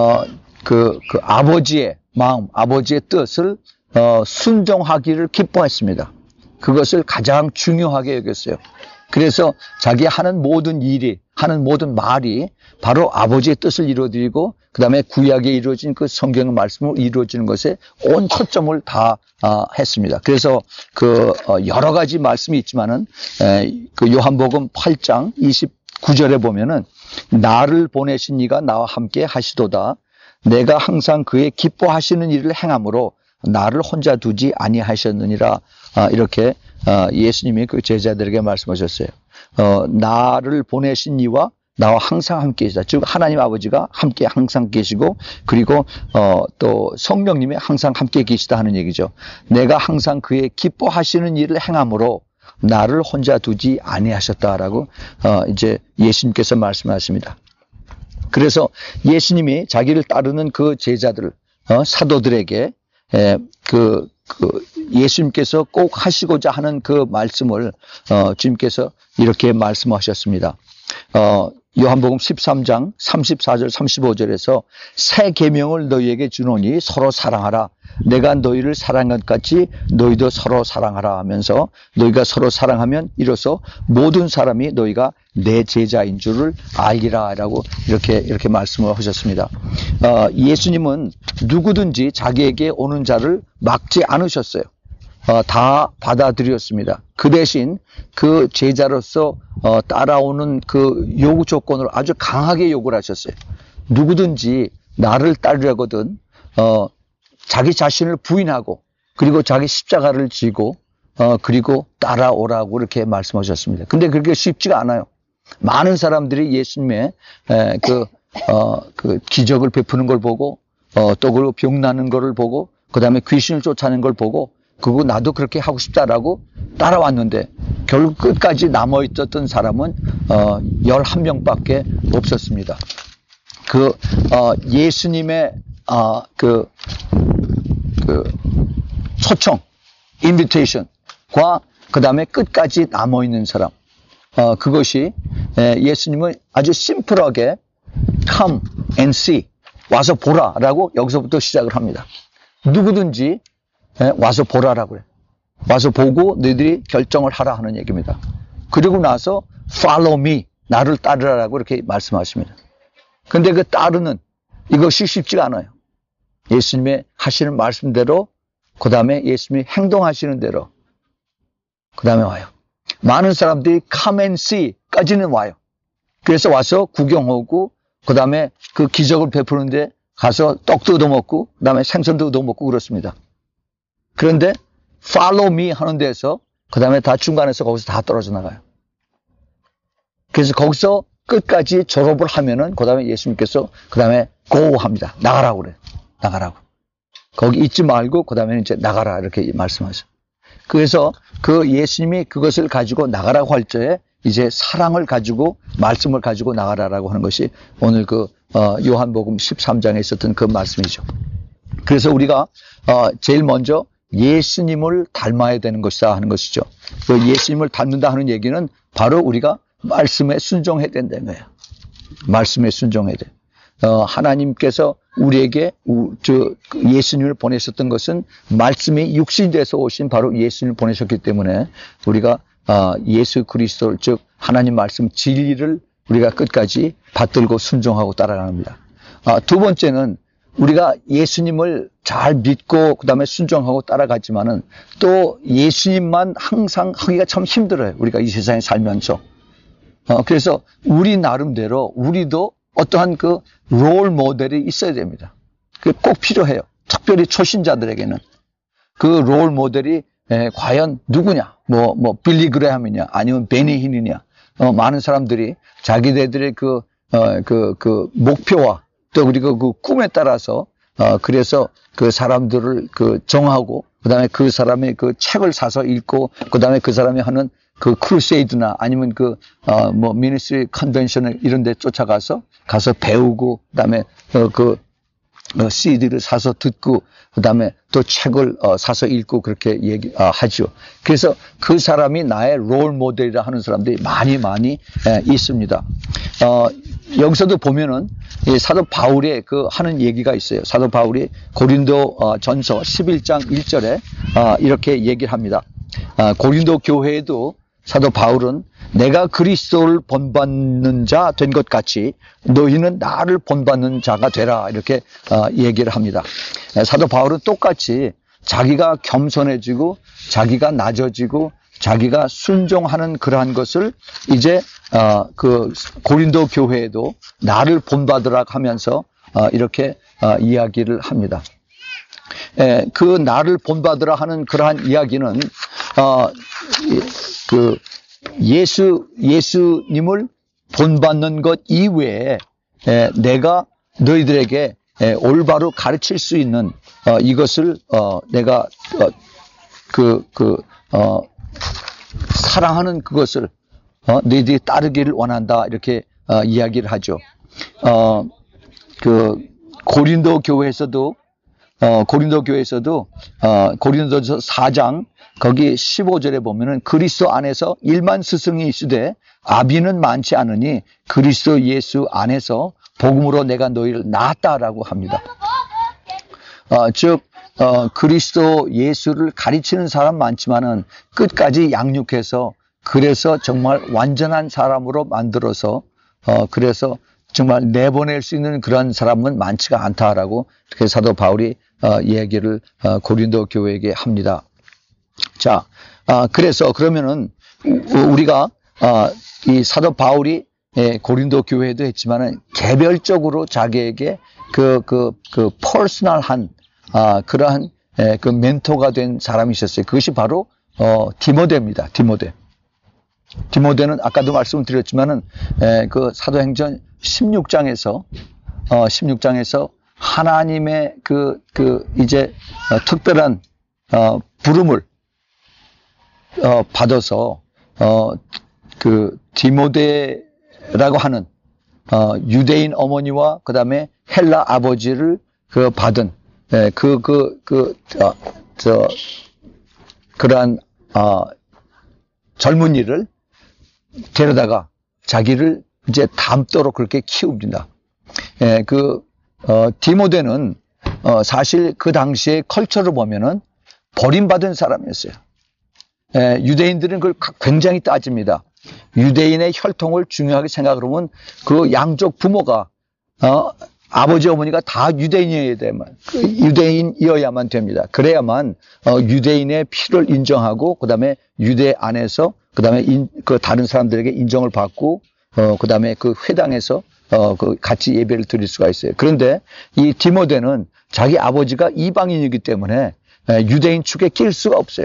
그, 그 아버지의 마음, 아버지의 뜻을 어, 순종하기를 기뻐했습니다. 그것을 가장 중요하게 여겼어요. 그래서 자기 하는 모든 일이, 하는 모든 말이 바로 아버지의 뜻을 이루어드리고 그 다음에 구약에 이루어진 그 성경의 말씀을 이루어지는 것에 온 초점을 다 어, 했습니다. 그래서 그 어, 여러 가지 말씀이 있지만은 에, 그 요한복음 팔 장 이십구 절에 보면은 나를 보내신 이가 나와 함께 하시도다. 내가 항상 그의 기뻐하시는 일을 행함으로 나를 혼자 두지 아니하셨느니라. 이렇게 예수님이 그 제자들에게 말씀하셨어요. 어, 나를 보내신 이와 나와 항상 함께 계시다. 즉 하나님 아버지가 함께 항상 계시고 그리고 어, 또 성령님이 항상 함께 계시다 하는 얘기죠. 내가 항상 그의 기뻐하시는 일을 행함으로 나를 혼자 두지 아니하셨다라고 어, 이제 예수님께서 말씀하십니다. 그래서 예수님이 자기를 따르는 그 제자들, 어, 사도들에게 에, 그, 그, 예수님께서 꼭 하시고자 하는 그 말씀을, 어, 주님께서 이렇게 말씀하셨습니다. 어, 요한복음 십삼 장 삼십사 절 삼십오 절에서 새 계명을 너희에게 주노니 서로 사랑하라. 내가 너희를 사랑한 것 같이 너희도 서로 사랑하라 하면서 너희가 서로 사랑하면 이로써 모든 사람이 너희가 내 제자인 줄을 알리라라고 이렇게 이렇게 말씀을 하셨습니다. 어, 예수님은 누구든지 자기에게 오는 자를 막지 않으셨어요. 어, 다 받아들였습니다. 그 대신 그 제자로서 어, 따라오는 그 요구 조건을 아주 강하게 요구를 하셨어요. 누구든지 나를 따르려거든 어, 자기 자신을 부인하고 그리고 자기 십자가를 지고 어, 그리고 따라오라고 이렇게 말씀하셨습니다. 근데 그렇게 쉽지가 않아요. 많은 사람들이 예수님의 에, 그, 어, 그 기적을 베푸는 걸 보고 어, 또 그 병 나는 거를 보고 그 다음에 귀신을 쫓아내는 걸 보고 그거 나도 그렇게 하고 싶다라고 따라왔는데 결국 끝까지 남아있었던 사람은 어, 열한 명밖에 없었습니다. 그 어, 예수님의 어, 그, 그 초청, 인비테이션과 그 다음에 끝까지 남아있는 사람 어, 그것이 예수님은 아주 심플하게 come and see 와서 보라라고 여기서부터 시작을 합니다. 누구든지 와서 보라라고 그래. 와서 보고 너희들이 결정을 하라 하는 얘기입니다. 그리고 나서 follow me, 나를 따르라라고 이렇게 말씀하십니다. 근데 그 따르는 이것이 쉽지가 않아요. 예수님의 하시는 말씀대로 그 다음에 예수님이 행동하시는 대로 그 다음에 와요. 많은 사람들이 come and see까지는 와요. 그래서 와서 구경하고 그 다음에 그 기적을 베푸는데 가서 떡도 얻어먹고 그 다음에 생선도 얻어먹고 그렇습니다. 그런데 follow me 하는 데서 그 다음에 다 중간에서 거기서 다 떨어져 나가요. 그래서 거기서 끝까지 졸업을 하면은 그 다음에 예수님께서 그 다음에 go 합니다. 나가라고 그래요. 나가라고. 거기 있지 말고 그 다음에 이제 나가라 이렇게 말씀하셔요. 그래서 그 예수님이 그것을 가지고 나가라고 할 때에 이제 사랑을 가지고 말씀을 가지고 나가라라고 하는 것이 오늘 그 어, 요한복음 십삼 장에 있었던 그 말씀이죠. 그래서 우리가 어, 제일 먼저 예수님을 닮아야 되는 것이다 하는 것이죠. 그 예수님을 닮는다 하는 얘기는 바로 우리가 말씀에 순종해야 된다는 거예요. 말씀에 순종해야 돼. 어, 하나님께서 우리에게 우, 저 예수님을 보내셨던 것은 말씀이 육신이 돼서 오신 바로 예수님을 보내셨기 때문에 우리가 어, 예수 그리스도 즉 하나님 말씀 진리를 우리가 끝까지 받들고 순종하고 따라갑니다. 어, 두 번째는 우리가 예수님을 잘 믿고 그 다음에 순종하고 따라가지만은 또 예수님만 항상 하기가 참 힘들어요. 우리가 이 세상에 살면서. 어, 그래서 우리 나름대로 우리도 어떠한 그 롤 모델이 있어야 됩니다. 그게 꼭 필요해요. 특별히 초신자들에게는. 그 롤 모델이 에, 과연 누구냐? 뭐, 뭐, 빌리 그레함이냐? 아니면 베니 힌이냐? 어, 많은 사람들이 자기네들의 그, 어, 그, 그 목표와 또 그리고 그 꿈에 따라서 어 그래서 그 사람들을 그 정하고 그다음에 그 사람의 그 책을 사서 읽고 그다음에 그 사람이 하는 그 크루세이드나 아니면 그 어 뭐 미니스트리 컨벤션을 이런 데 쫓아가서 가서 배우고 그다음에 어 그 어 씨디를 사서 듣고 그다음에 또 책을 어 사서 읽고 그렇게 얘기 어 하죠. 그래서 그 사람이 나의 롤 모델이라 하는 사람들이 많이 많이 에, 있습니다. 어 여기서도 보면은 이 사도 바울의 그 하는 얘기가 있어요. 사도 바울이 고린도 어, 전서 십일 장 일 절에 어, 이렇게 얘기를 합니다. 어, 고린도 교회에도 사도 바울은 내가 그리스도를 본받는 자 된 것 같이 너희는 나를 본받는 자가 되라 이렇게 어, 얘기를 합니다. 사도 바울은 똑같이 자기가 겸손해지고 자기가 낮아지고 자기가 순종하는 그러한 것을 이제 어, 그 고린도 교회에도 나를 본받으라 하면서 어, 이렇게 어, 이야기를 합니다. 에, 그 나를 본받으라 하는 그러한 이야기는 어, 그 예수 예수님을 본받는 것 이외에 에, 내가 너희들에게 에, 올바로 가르칠 수 있는 어, 이것을 어, 내가 어, 그 그 어, 사랑하는 그것을 어, 너희들이 따르기를 원한다 이렇게 어, 이야기를 하죠. 어, 그 고린도 교회에서도 어, 고린도 교회에서도 어, 고린도서 사 장 거기 십오 절에 보면은 그리스도 안에서 일만 스승이 있으되 아비는 많지 않으니 그리스도 예수 안에서 복음으로 내가 너희를 낳았다라고 합니다. 어, 즉 어, 그리스도 예수를 가르치는 사람 많지만은 끝까지 양육해서 그래서 정말 완전한 사람으로 만들어서 어, 그래서 정말 내보낼 수 있는 그런 사람은 많지가 않다라고 이렇게 사도 바울이 어, 얘기를 어, 고린도 교회에게 합니다. 자, 아, 그래서 그러면은 우리가 아, 이 사도 바울이 예, 고린도 교회에도 했지만은 개별적으로 자기에게 그 그 그 퍼스널한 아, 그러한 예, 그 멘토가 된 사람이 있었어요. 그것이 바로 어, 디모데입니다. 디모데. 디모데는 아까도 말씀드렸지만은 에, 그 사도행전 십육 장에서 어, 십육 장에서 하나님의 그, 그 이제 어, 특별한 어, 부름을 어, 받아서 어, 그 디모데라고 하는 어, 유대인 어머니와 그다음에 헬라 아버지를 그 받은 에, 그 그 그 저 저 그러한 어, 젊은이를 데려다가 자기를 이제 닮도록 그렇게 키웁니다. 예, 그, 어, 디모데는, 어, 사실 그 당시에 컬처를 보면은 버림받은 사람이었어요. 예, 유대인들은 그걸 굉장히 따집니다. 유대인의 혈통을 중요하게 생각하면 그 양쪽 부모가, 어, 아버지, 어머니가 다 유대인이어야 되면, 그 유대인이어야만 됩니다. 그래야만, 어, 유대인의 피를 인정하고, 그 다음에 유대 안에서 그 다음에 그 다른 사람들에게 인정을 받고, 어, 그 다음에 그 회당에서, 어, 그 같이 예배를 드릴 수가 있어요. 그런데 이 디모데는 자기 아버지가 이방인이기 때문에 유대인 축에 낄 수가 없어요.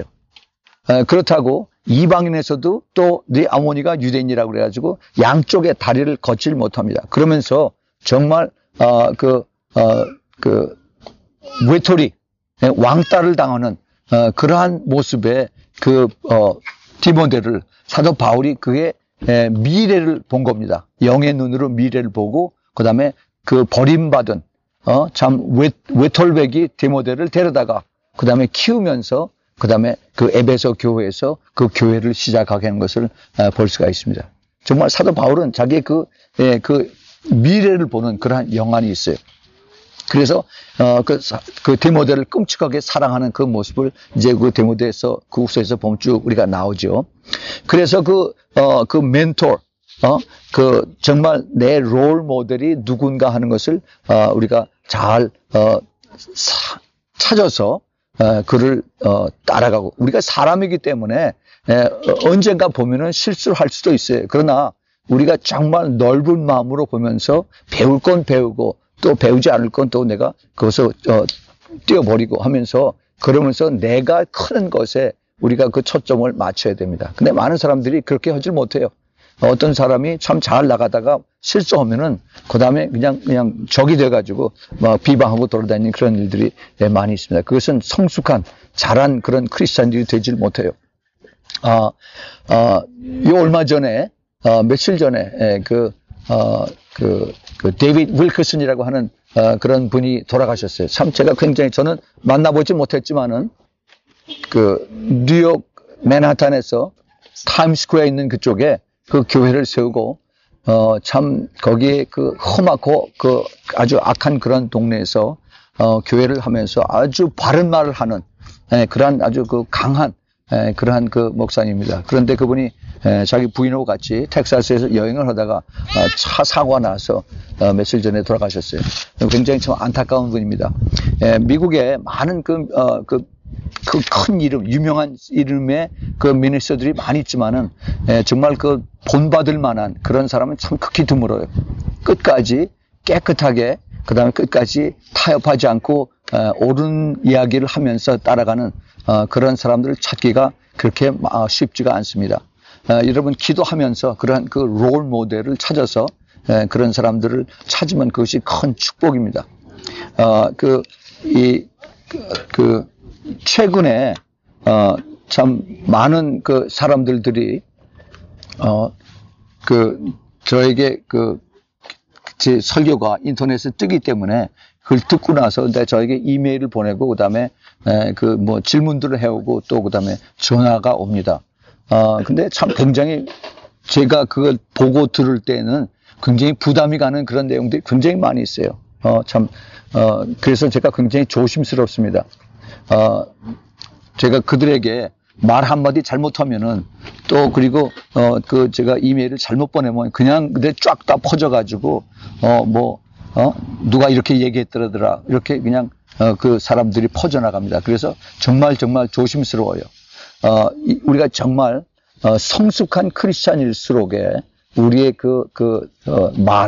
그렇다고 이방인에서도 또 네 어머니가 유대인이라고 그래가지고 양쪽에 다리를 걷질 못합니다. 그러면서 정말, 어, 그, 어, 그, 외톨이, 왕따를 당하는, 어, 그러한 모습의 그, 어, 디모데를 사도 바울이 그의 미래를 본 겁니다. 영의 눈으로 미래를 보고 그 다음에 그 버림받은 어, 참 외, 외톨배기 디모데를 데려다가 그 다음에 키우면서 그 다음에 그 에베소 교회에서 그 교회를 시작하게 하는 것을 볼 수가 있습니다. 정말 사도 바울은 자기의 그, 예, 그 미래를 보는 그러한 영안이 있어요. 그래서 어, 그, 그 디모데를 끔찍하게 사랑하는 그 모습을 이제 그 디모데에서 그 후서에서 보면 쭉 우리가 나오죠. 그래서 그, 어, 그 멘토, 어, 그 정말 내 롤 모델이 누군가 하는 것을 어, 우리가 잘 어, 사, 찾아서 어, 그를 어, 따라가고 우리가 사람이기 때문에 에, 언젠가 보면은 실수를 할 수도 있어요. 그러나 우리가 정말 넓은 마음으로 보면서 배울 건 배우고 또 배우지 않을 건 또 내가 그것을 어, 띄워버리고 하면서 그러면서 내가 크는 것에 우리가 그 초점을 맞춰야 됩니다. 근데 많은 사람들이 그렇게 하질 못해요. 어떤 사람이 참 잘 나가다가 실수하면은 그 다음에 그냥 그냥 적이 돼가지고 막 비방하고 돌아다니는 그런 일들이 많이 있습니다. 그것은 성숙한 잘한 그런 크리스찬들이 되질 못해요. 아, 아, 요 얼마 전에 어, 며칠 전에 예, 그 어, 그, 그 데이비드 윌커슨이라고 하는 어, 그런 분이 돌아가셨어요. 참 제가 굉장히 저는 만나보지 못했지만은 그 뉴욕 맨하탄에서 타임스퀘어에 있는 그쪽에 그 교회를 세우고 어, 참 거기에 그 험하고 그 아주 악한 그런 동네에서 어, 교회를 하면서 아주 바른 말을 하는 예, 그러한 아주 그 강한 예, 그러한 그 목사님입니다. 그런데 그분이 예, 자기 부인하고 같이 텍사스에서 여행을 하다가 어, 차 사고가 나서 어, 며칠 전에 돌아가셨어요. 굉장히 참 안타까운 분입니다. 예, 미국에 많은 그, 어, 그, 그 큰 이름, 유명한 이름의 그 미니스터들이 많이 있지만은 예, 정말 그 본받을 만한 그런 사람은 참 극히 드물어요. 끝까지 깨끗하게 그 다음에 끝까지 타협하지 않고 어, 옳은 이야기를 하면서 따라가는 어, 그런 사람들을 찾기가 그렇게 어, 쉽지가 않습니다. 어, 여러분 기도하면서 그런 그 롤 모델을 찾아서 에, 그런 사람들을 찾으면 그것이 큰 축복입니다. 어, 그, 이, 그, 그 최근에 어, 참 많은 그 사람들들이 어, 그 저에게 그 제 설교가 인터넷에 뜨기 때문에 그걸 듣고 나서 근데 저에게 이메일을 보내고 그다음에 그 뭐 질문들을 해오고 또 그다음에 전화가 옵니다. 어 근데 참 굉장히 제가 그걸 보고 들을 때는 굉장히 부담이 가는 그런 내용들이 굉장히 많이 있어요. 어 참 어 그래서 제가 굉장히 조심스럽습니다. 어 제가 그들에게 말 한마디 잘못하면은 또 그리고 어 그 제가 이메일을 잘못 보내면 그냥 근데 쫙 다 퍼져가지고 어 뭐 어 누가 이렇게 얘기했더라더라 이렇게 그냥 어 그 사람들이 퍼져나갑니다. 그래서 정말 정말 조심스러워요. 어 우리가 정말 어 성숙한 크리스찬일수록에 우리의 그 그 어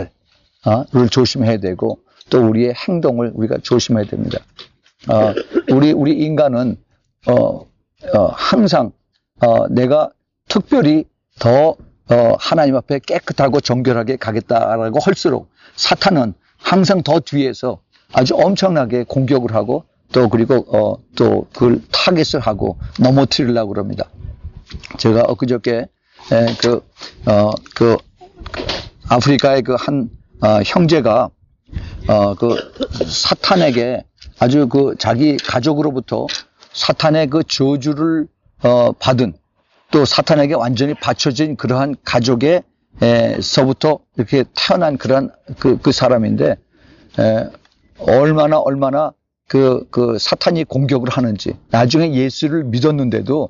말을 조심해야 되고 또 우리의 행동을 우리가 조심해야 됩니다. 어 우리 우리 인간은 어 어, 항상, 어, 내가 특별히 더, 어, 하나님 앞에 깨끗하고 정결하게 가겠다라고 할수록 사탄은 항상 더 뒤에서 아주 엄청나게 공격을 하고 또 그리고, 어, 또 그걸 타겟을 하고 넘어뜨리려고 그럽니다. 제가 엊그저께, 에, 그, 어, 그, 아프리카의 그 한, 어, 형제가, 어, 그 사탄에게 아주 그 자기 가족으로부터 사탄의 그 저주를 어, 받은 또 사탄에게 완전히 바쳐진 그러한 가족에서부터 이렇게 태어난 그러한 그, 그 사람인데 에, 얼마나 얼마나 그, 그 사탄이 공격을 하는지 나중에 예수를 믿었는데도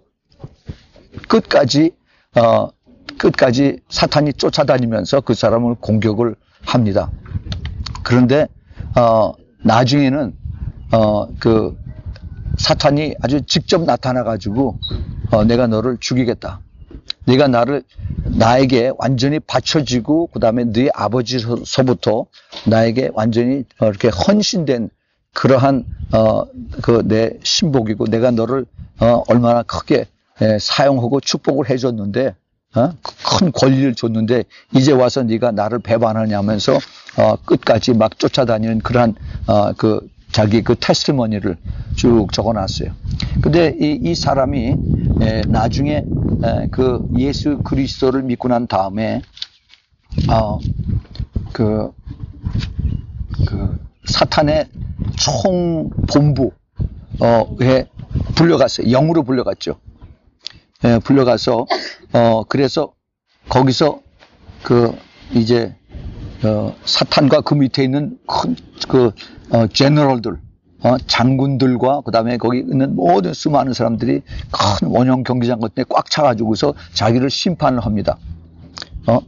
끝까지 어, 끝까지 사탄이 쫓아다니면서 그 사람을 공격을 합니다. 그런데 어, 나중에는 어, 그 사탄이 아주 직접 나타나가지고 어, 내가 너를 죽이겠다. 네가 나를 나에게 완전히 바쳐지고 그 다음에 네 아버지서부터 나에게 완전히 어, 이렇게 헌신된 그러한 어, 그 내 신복이고 내가 너를 어, 얼마나 크게 에, 사용하고 축복을 해줬는데 어? 큰 권리를 줬는데 이제 와서 네가 나를 배반하냐면서 어, 끝까지 막 쫓아다니는 그러한 어, 그 자기 그 테스티머니를 쭉 적어놨어요. 근데 이, 이 사람이 에, 나중에 에, 그 예수 그리스도를 믿고 난 다음에 어, 그, 그 사탄의 총본부에 불려갔어요. 영으로 불려갔죠. 에, 불려가서 어 그래서 거기서 그 이제 어, 사탄과 그 밑에 있는 큰 그 어, 제너럴들, 어, 장군들과 그 다음에 거기 있는 모든 수많은 사람들이 큰 원형 경기장 같은 데 꽉 차가지고서 자기를 심판을 합니다. 어,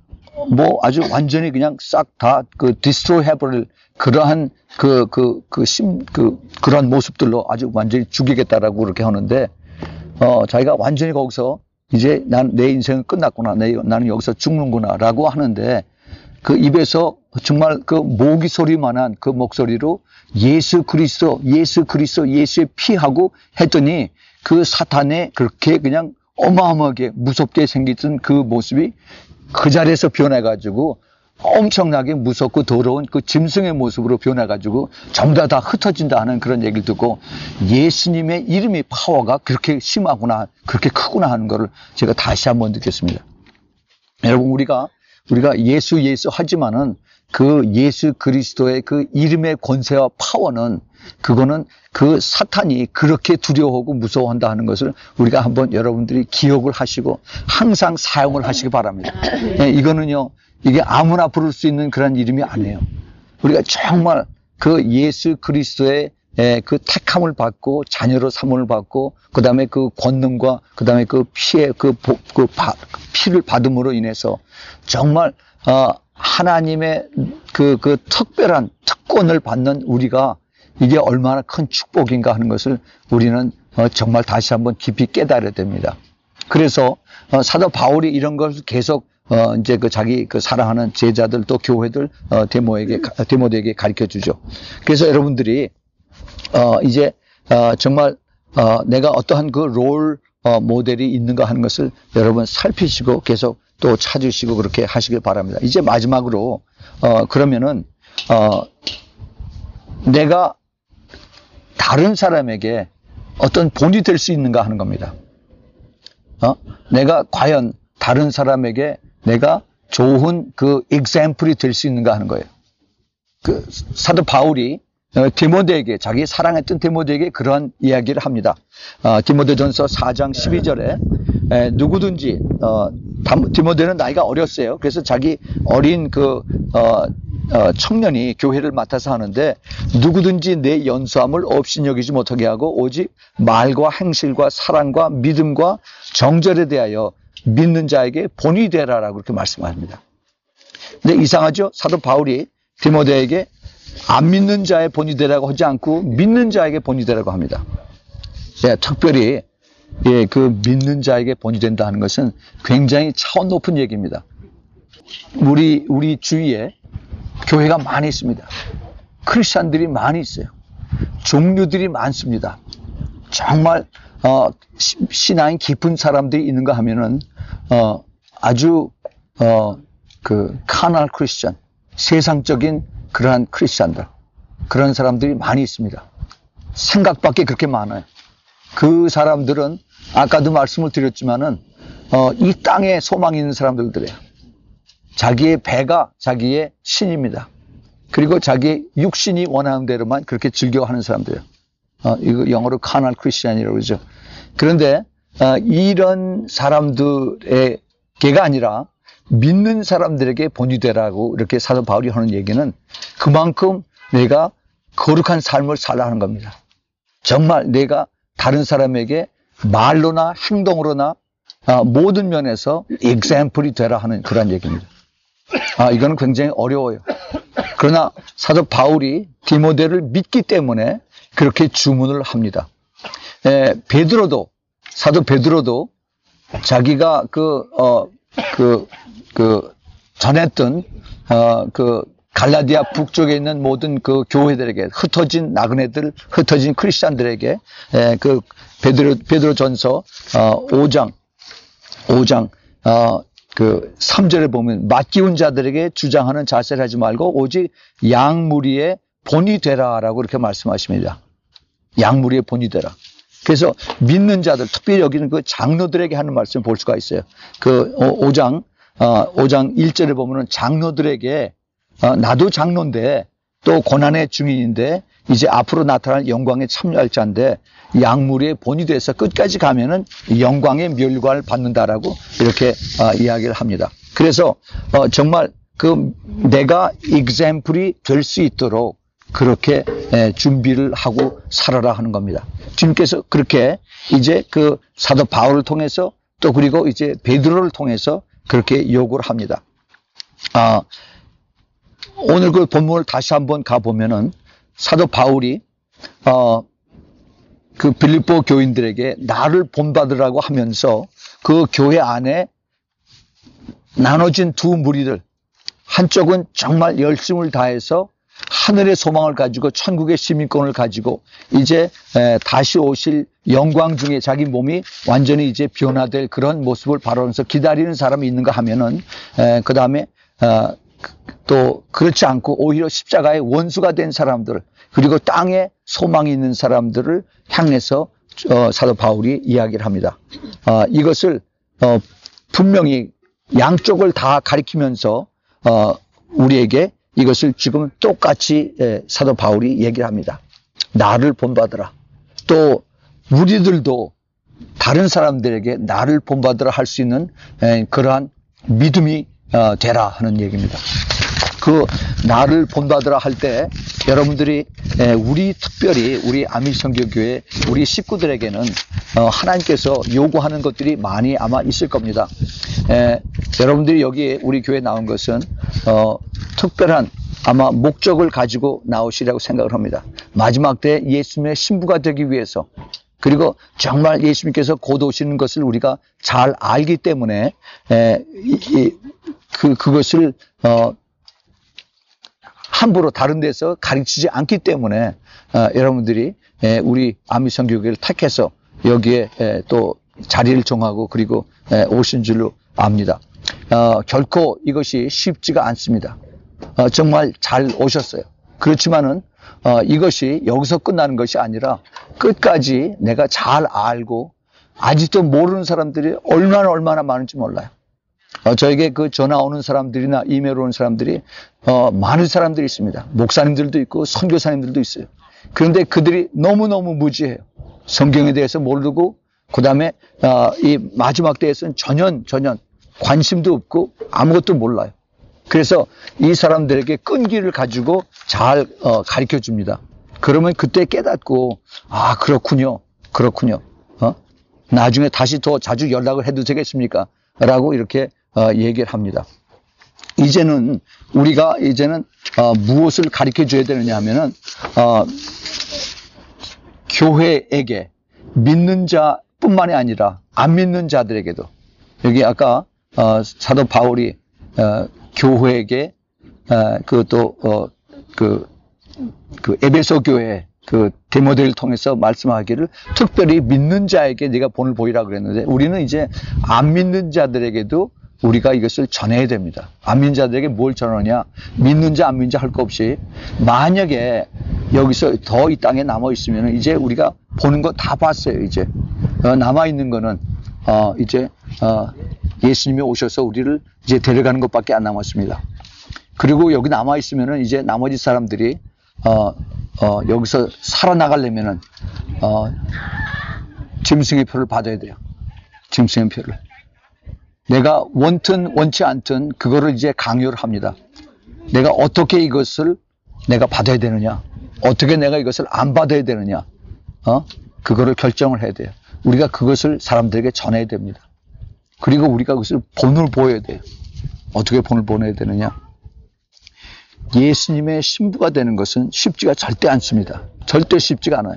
뭐 아주 완전히 그냥 싹 다 그 디스트로이 해버릴 그러한 그, 그, 그 심, 그, 그런 모습들로 아주 완전히 죽이겠다라고 그렇게 하는데, 어, 자기가 완전히 거기서 이제 난 내 인생은 끝났구나. 내, 나는 여기서 죽는구나. 라고 하는데, 그 입에서 정말 그 모기 소리만한 그 목소리로 예수 그리스도, 예수 그리스도, 예수의 피하고 했더니 그 사탄의 그렇게 그냥 어마어마하게 무섭게 생겼던 그 모습이 그 자리에서 변해가지고 엄청나게 무섭고 더러운 그 짐승의 모습으로 변해가지고 전부 다 다 흩어진다 하는 그런 얘기를 듣고 예수님의 이름의 파워가 그렇게 심하구나, 그렇게 크구나 하는 거를 제가 다시 한번 느꼈습니다. 여러분, 우리가 우리가 예수 예수 하지만은 그 예수 그리스도의 그 이름의 권세와 파워는 그거는 그 사탄이 그렇게 두려워하고 무서워한다 하는 것을 우리가 한번 여러분들이 기억을 하시고 항상 사용을 하시기 바랍니다. 네, 이거는요, 이게 아무나 부를 수 있는 그런 이름이 아니에요. 우리가 정말 그 예수 그리스도의 그 택함을 받고 자녀로 삼음을 받고 그 다음에 그 권능과 그 다음에 그 피의 그, 그 바, 피를 받음으로 인해서 정말 어, 하나님의 그, 그 특별한 특권을 받는 우리가 이게 얼마나 큰 축복인가 하는 것을 우리는 어, 정말 다시 한번 깊이 깨달아야 됩니다. 그래서 어, 사도 바울이 이런 것을 계속 어, 이제 그 자기 그 사랑하는 제자들 또 교회들 어, 데모에게 데모들에게 가르쳐 주죠. 그래서 여러분들이 어, 이제 어, 정말 어, 내가 어떠한 그 롤 어, 모델이 있는가 하는 것을 여러분 살피시고 계속 또 찾으시고 그렇게 하시길 바랍니다. 이제 마지막으로 어, 그러면은 어, 내가 다른 사람에게 어떤 본이 될 수 있는가 하는 겁니다. 어? 내가 과연 다른 사람에게 내가 좋은 그 example이 될 수 있는가 하는 거예요. 그 사도 바울이 어, 디모데에게, 자기 사랑했던 디모데에게 그러한 이야기를 합니다. 어, 디모데전서 사 장 십이 절에 에, 누구든지 어, 디모데는 나이가 어렸어요. 그래서 자기 어린 그 어, 어, 청년이 교회를 맡아서 하는데, 누구든지 내 연소함을 없이 여기지 못하게 하고 오직 말과 행실과 사랑과 믿음과 정절에 대하여 믿는 자에게 본이 되라라고 그렇게 말씀합니다. 근데 이상하죠? 사도 바울이 디모데에게 안 믿는 자의 본이 되라고 하지 않고 믿는 자에게 본이 되라고 합니다. 예, 특별히 예, 그 믿는 자에게 본이 된다 하는 것은 굉장히 차원 높은 얘기입니다. 우리 우리 주위에 교회가 많이 있습니다. 크리스찬들이 많이 있어요. 종류들이 많습니다. 정말 어, 신앙이 깊은 사람들이 있는가 하면은 어, 아주 어, 그 카날 크리스찬, 세상적인 그러한 크리스찬들, 그런 사람들이 많이 있습니다. 생각밖에 그렇게 많아요. 그 사람들은 아까도 말씀을 드렸지만은 어, 이 땅에 소망이 있는 사람들이에요. 자기의 배가 자기의 신입니다. 그리고 자기의 육신이 원하는 대로만 그렇게 즐겨하는 사람들이에요. 어, 이거 영어로 카날 크리스찬이라고 그러죠. 그런데 어, 이런 사람들에게가 아니라 믿는 사람들에게 본이 되라고 이렇게 사도 바울이 하는 얘기는 그만큼 내가 거룩한 삶을 살라 하는 겁니다. 정말 내가 다른 사람에게 말로나 행동으로나 아, 모든 면에서 example이 되라 하는 그런 얘기입니다. 아, 이거는 굉장히 어려워요. 그러나 사도 바울이 디모데를 믿기 때문에 그렇게 주문을 합니다. 에, 베드로도, 사도 베드로도 자기가 그, 어, 그, 그, 전했던, 어, 그, 갈라디아 북쪽에 있는 모든 그 교회들에게, 흩어진 나그네들, 흩어진 크리스찬들에게, 에, 그, 베드로, 베드로 전서, 어, 오 장, 오 장, 어, 그, 삼 절에 보면, 맡기운 자들에게 주장하는 자세를 하지 말고, 오직 양무리의 본이 되라라고 이렇게 말씀하십니다. 양무리의 본이 되라. 그래서 믿는 자들, 특별히 여기는 그 장로들에게 하는 말씀을 볼 수가 있어요. 그 오 장, 오 장 일 절에 보면은 장로들에게, 나도 장로인데 또 고난의 증인인데 이제 앞으로 나타날 영광에 참여할 자인데 양무리의 본이 돼서 끝까지 가면은 영광의 멸관을 받는다라고 이렇게 이야기를 합니다. 그래서 정말 그 내가 example이 될 수 있도록 그렇게 준비를 하고 살아라 하는 겁니다. 주님께서 그렇게 이제 그 사도 바울을 통해서 또 그리고 이제 베드로를 통해서 그렇게 요구를 합니다. 아, 오늘 그 본문을 다시 한번 가보면은 사도 바울이 어, 그 빌립보 교인들에게 나를 본받으라고 하면서 그 교회 안에 나눠진 두 무리들, 한쪽은 정말 열심을 다해서 하늘의 소망을 가지고 천국의 시민권을 가지고 이제 다시 오실 영광 중에 자기 몸이 완전히 이제 변화될 그런 모습을 바라면서 기다리는 사람이 있는가 하면은 그 다음에 또 그렇지 않고 오히려 십자가의 원수가 된 사람들, 그리고 땅에 소망이 있는 사람들을 향해서 사도 바울이 이야기를 합니다. 이것을 분명히 양쪽을 다 가리키면서 우리에게 이것을 지금 똑같이 사도 바울이 얘기를 합니다. 나를 본받으라. 또 우리들도 다른 사람들에게 나를 본받으라 할 수 있는 그러한 믿음이 되라 하는 얘기입니다. 그 나를 본받으라 할 때 여러분들이 우리 특별히 우리 아미성교교회 우리 식구들에게는 하나님께서 요구하는 것들이 많이 아마 있을 겁니다. 여러분들이 여기 우리 교회에 나온 것은 어, 특별한 아마 목적을 가지고 나오시라고 생각을 합니다. 마지막 때 예수님의 신부가 되기 위해서, 그리고 정말 예수님께서 곧 오시는 것을 우리가 잘 알기 때문에 에, 이, 이, 그, 그것을 어, 함부로 다른 데서 가르치지 않기 때문에 어, 여러분들이 에, 우리 아미성교회를 택해서 여기에 에, 또 자리를 정하고 그리고 에, 오신 줄로 압니다. 어, 결코 이것이 쉽지가 않습니다. 어, 정말 잘 오셨어요. 그렇지만은 어, 이것이 여기서 끝나는 것이 아니라 끝까지 내가 잘 알고 아직도 모르는 사람들이 얼마나 얼마나 많은지 몰라요. 어, 저에게 그 전화 오는 사람들이나 이메일 오는 사람들이 어, 많은 사람들이 있습니다. 목사님들도 있고 선교사님들도 있어요. 그런데 그들이 너무너무 무지해요. 성경에 대해서 모르고 그 다음에 어, 이 마지막 때에서는 전혀 전혀 관심도 없고 아무것도 몰라요. 그래서 이 사람들에게 끈기를 가지고 잘 어, 가르쳐 줍니다. 그러면 그때 깨닫고 아 그렇군요. 그렇군요. 어? 나중에 다시 더 자주 연락을 해도 되겠습니까? 라고 이렇게 어, 얘기를 합니다. 이제는 우리가 이제는 어, 무엇을 가르쳐 줘야 되느냐 하면은 어, 교회에게 믿는 자뿐만이 아니라 안 믿는 자들에게도 여기 아까 어, 사도 바울이 어, 교회에게 어, 그또 어, 그, 그 에베소 교회 그 디모데를 통해서 말씀하기를 특별히 믿는 자에게 네가 본을 보이라 그랬는데 우리는 이제 안 믿는 자들에게도 우리가 이것을 전해야 됩니다. 안 믿는 자들에게 뭘 전하냐? 믿는 자, 안 믿는 자 할 거 없이 만약에 여기서 더 이 땅에 남아 있으면 이제 우리가 보는 거 다 봤어요. 이제 어, 남아 있는 거는 어, 이제 어, 예수님이 오셔서 우리를 이제 데려가는 것밖에 안 남았습니다. 그리고 여기 남아 있으면은 이제 나머지 사람들이 어, 어, 여기서 살아나가려면은 어, 짐승의 표를 받아야 돼요. 짐승의 표를. 내가 원튼 원치 않든 그거를 이제 강요를 합니다. 내가 어떻게 이것을 내가 받아야 되느냐, 어떻게 내가 이것을 안 받아야 되느냐, 어? 그거를 결정을 해야 돼요. 우리가 그것을 사람들에게 전해야 됩니다. 그리고 우리가 그것을 본을 보여야 돼요. 어떻게 본을 보내야 되느냐? 예수님의 신부가 되는 것은 쉽지가 절대 않습니다. 절대 쉽지가 않아요.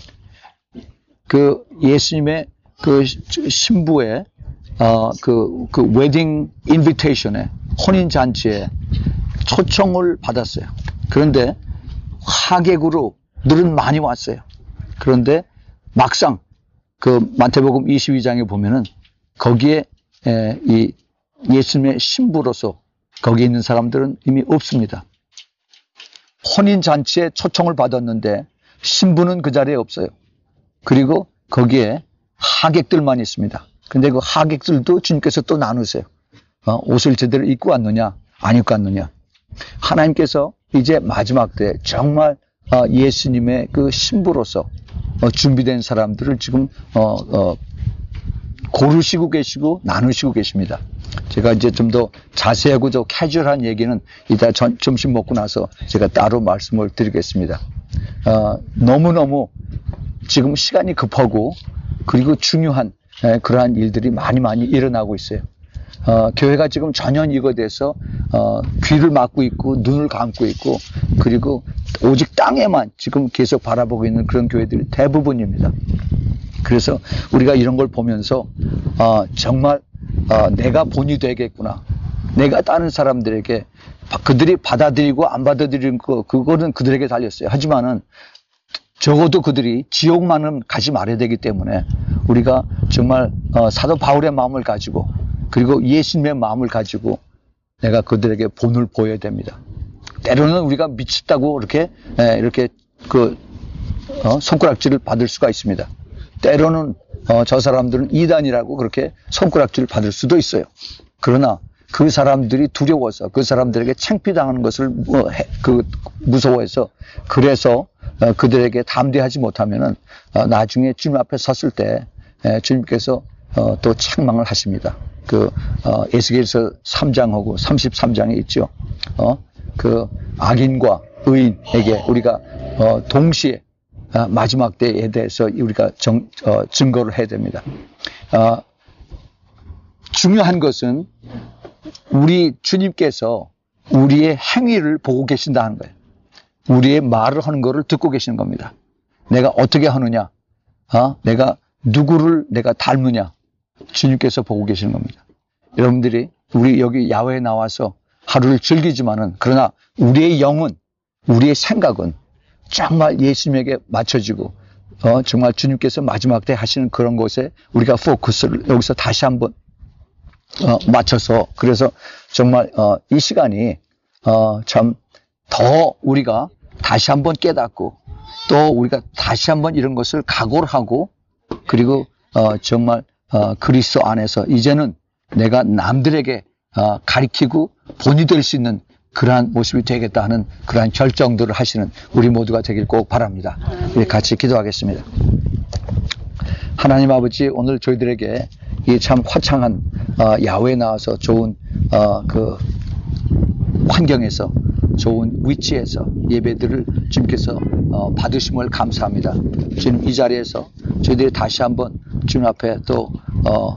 그 예수님의 그 신부의 어, 그, 그 웨딩 인비테이션에 혼인 잔치에 초청을 받았어요. 그런데 하객으로 늘은 많이 왔어요. 그런데 막상 그 마태복음 이십이 장에 보면은 거기에 에, 이 예수님의 신부로서 거기 있는 사람들은 이미 없습니다. 혼인 잔치에 초청을 받았는데 신부는 그 자리에 없어요. 그리고 거기에 하객들만 있습니다. 근데 그 하객들도 주님께서 또 나누세요. 어, 옷을 제대로 입고 왔느냐, 안 입고 왔느냐. 하나님께서 이제 마지막 때 정말 어, 예수님의 그 신부로서 어, 준비된 사람들을 지금 어, 어, 고르시고 계시고 나누시고 계십니다. 제가 이제 좀 더 자세하고 더 캐주얼한 얘기는 이따 전, 점심 먹고 나서 제가 따로 말씀을 드리겠습니다. 어, 너무너무 지금 시간이 급하고 그리고 중요한 에, 그러한 일들이 많이 많이 일어나고 있어요. 어, 교회가 지금 전혀 이거에 대해서 어, 귀를 막고 있고 눈을 감고 있고 그리고 오직 땅에만 지금 계속 바라보고 있는 그런 교회들이 대부분입니다. 그래서 우리가 이런 걸 보면서 어, 정말 어, 내가 본이 되겠구나. 내가 다른 사람들에게 그들이 받아들이고 안 받아들이는 거 그거는 그들에게 달렸어요. 하지만은 적어도 그들이 지옥만은 가지 말아야 되기 때문에 우리가 정말 어, 사도 바울의 마음을 가지고 그리고 예수님의 마음을 가지고 내가 그들에게 본을 보여야 됩니다. 때로는 우리가 미쳤다고 이렇게 에, 이렇게 그 어, 손가락질을 받을 수가 있습니다. 때로는 어, 저 사람들은 이단이라고 그렇게 손가락질을 받을 수도 있어요. 그러나 그 사람들이 두려워서 그 사람들에게 창피당하는 것을 뭐, 해, 그 무서워해서 그래서 어, 그들에게 담대하지 못하면은 어, 나중에 주님 앞에 섰을 때 에, 주님께서 어, 또 책망을 하십니다. 그 어, 에스겔서 삼 장하고 삼십삼 장에 있죠. 어, 그 악인과 의인에게 우리가 어, 동시에 어, 마지막 때에 대해서 우리가 정, 어, 증거를 해야 됩니다. 어, 중요한 것은 우리 주님께서 우리의 행위를 보고 계신다는 거예요. 우리의 말을 하는 것을 듣고 계시는 겁니다. 내가 어떻게 하느냐, 어? 내가 누구를 내가 닮느냐, 주님께서 보고 계시는 겁니다. 여러분들이 우리 여기 야외에 나와서 하루를 즐기지만은 그러나 우리의 영은, 우리의 생각은 정말 예수님에게 맞춰지고 어, 정말 주님께서 마지막 때 하시는 그런 것에 우리가 포커스를 여기서 다시 한번 어, 맞춰서 그래서 정말 어, 이 시간이 어, 참 더 우리가 다시 한번 깨닫고 또 우리가 다시 한번 이런 것을 각오를 하고 그리고 어, 정말 어, 그리스도 안에서 이제는 내가 남들에게 어, 가리키고 본이 될 수 있는 그러한 모습이 되겠다 하는 그러한 결정들을 하시는 우리 모두가 되길 꼭 바랍니다. 우리 같이 기도하겠습니다. 하나님 아버지, 오늘 저희들에게 이 참 화창한 어, 야외에 나와서 좋은 어, 그 환경에서 좋은 위치에서 예배들을 주님께서 어, 받으심을 감사합니다. 주님, 이 자리에서 저희들이 다시 한번 주님 앞에 또 어,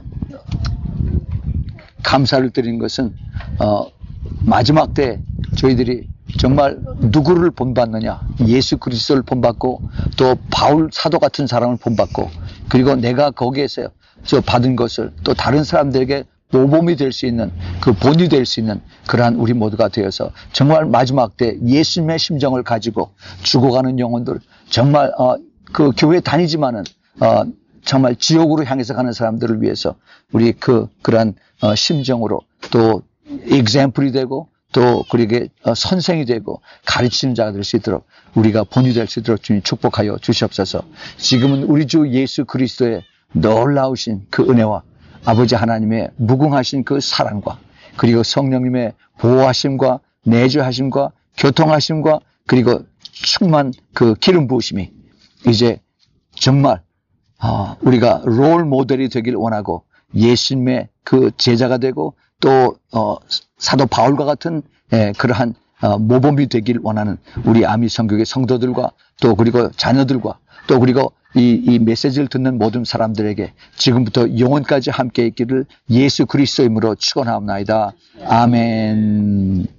감사를 드리는 것은 어, 마지막 때 저희들이 정말 누구를 본받느냐, 예수 그리스도를 본받고 또 바울 사도 같은 사람을 본받고, 그리고 내가 거기에서 저 받은 것을 또 다른 사람들에게 모범이 될 수 있는, 그 본이 될 수 있는 그러한 우리 모두가 되어서 정말 마지막 때 예수님의 심정을 가지고 죽어가는 영혼들, 정말 어, 그 교회 다니지만은 어, 정말 지옥으로 향해서 가는 사람들을 위해서 우리 그 그러한 어, 심정으로 또 example이 되고 또 그에게 선생이 되고 가르치는 자가 될 수 있도록 우리가 본이 될 수 있도록 주님 축복하여 주시옵소서. 지금은 우리 주 예수 그리스도의 놀라우신 그 은혜와 아버지 하나님의 무궁하신 그 사랑과 그리고 성령님의 보호하심과 내주하심과 교통하심과 그리고 충만 그 기름 부으심이 이제 정말 우리가 롤 모델이 되길 원하고 예수님의 그 제자가 되고 또 어, 사도 바울과 같은 예, 그러한 어, 모범이 되길 원하는 우리 아미 성교의 성도들과 또 그리고 자녀들과 또 그리고 이, 이 메시지를 듣는 모든 사람들에게 지금부터 영원까지 함께 있기를 예수 그리스도의 이름으로 축원하옵나이다. 아멘.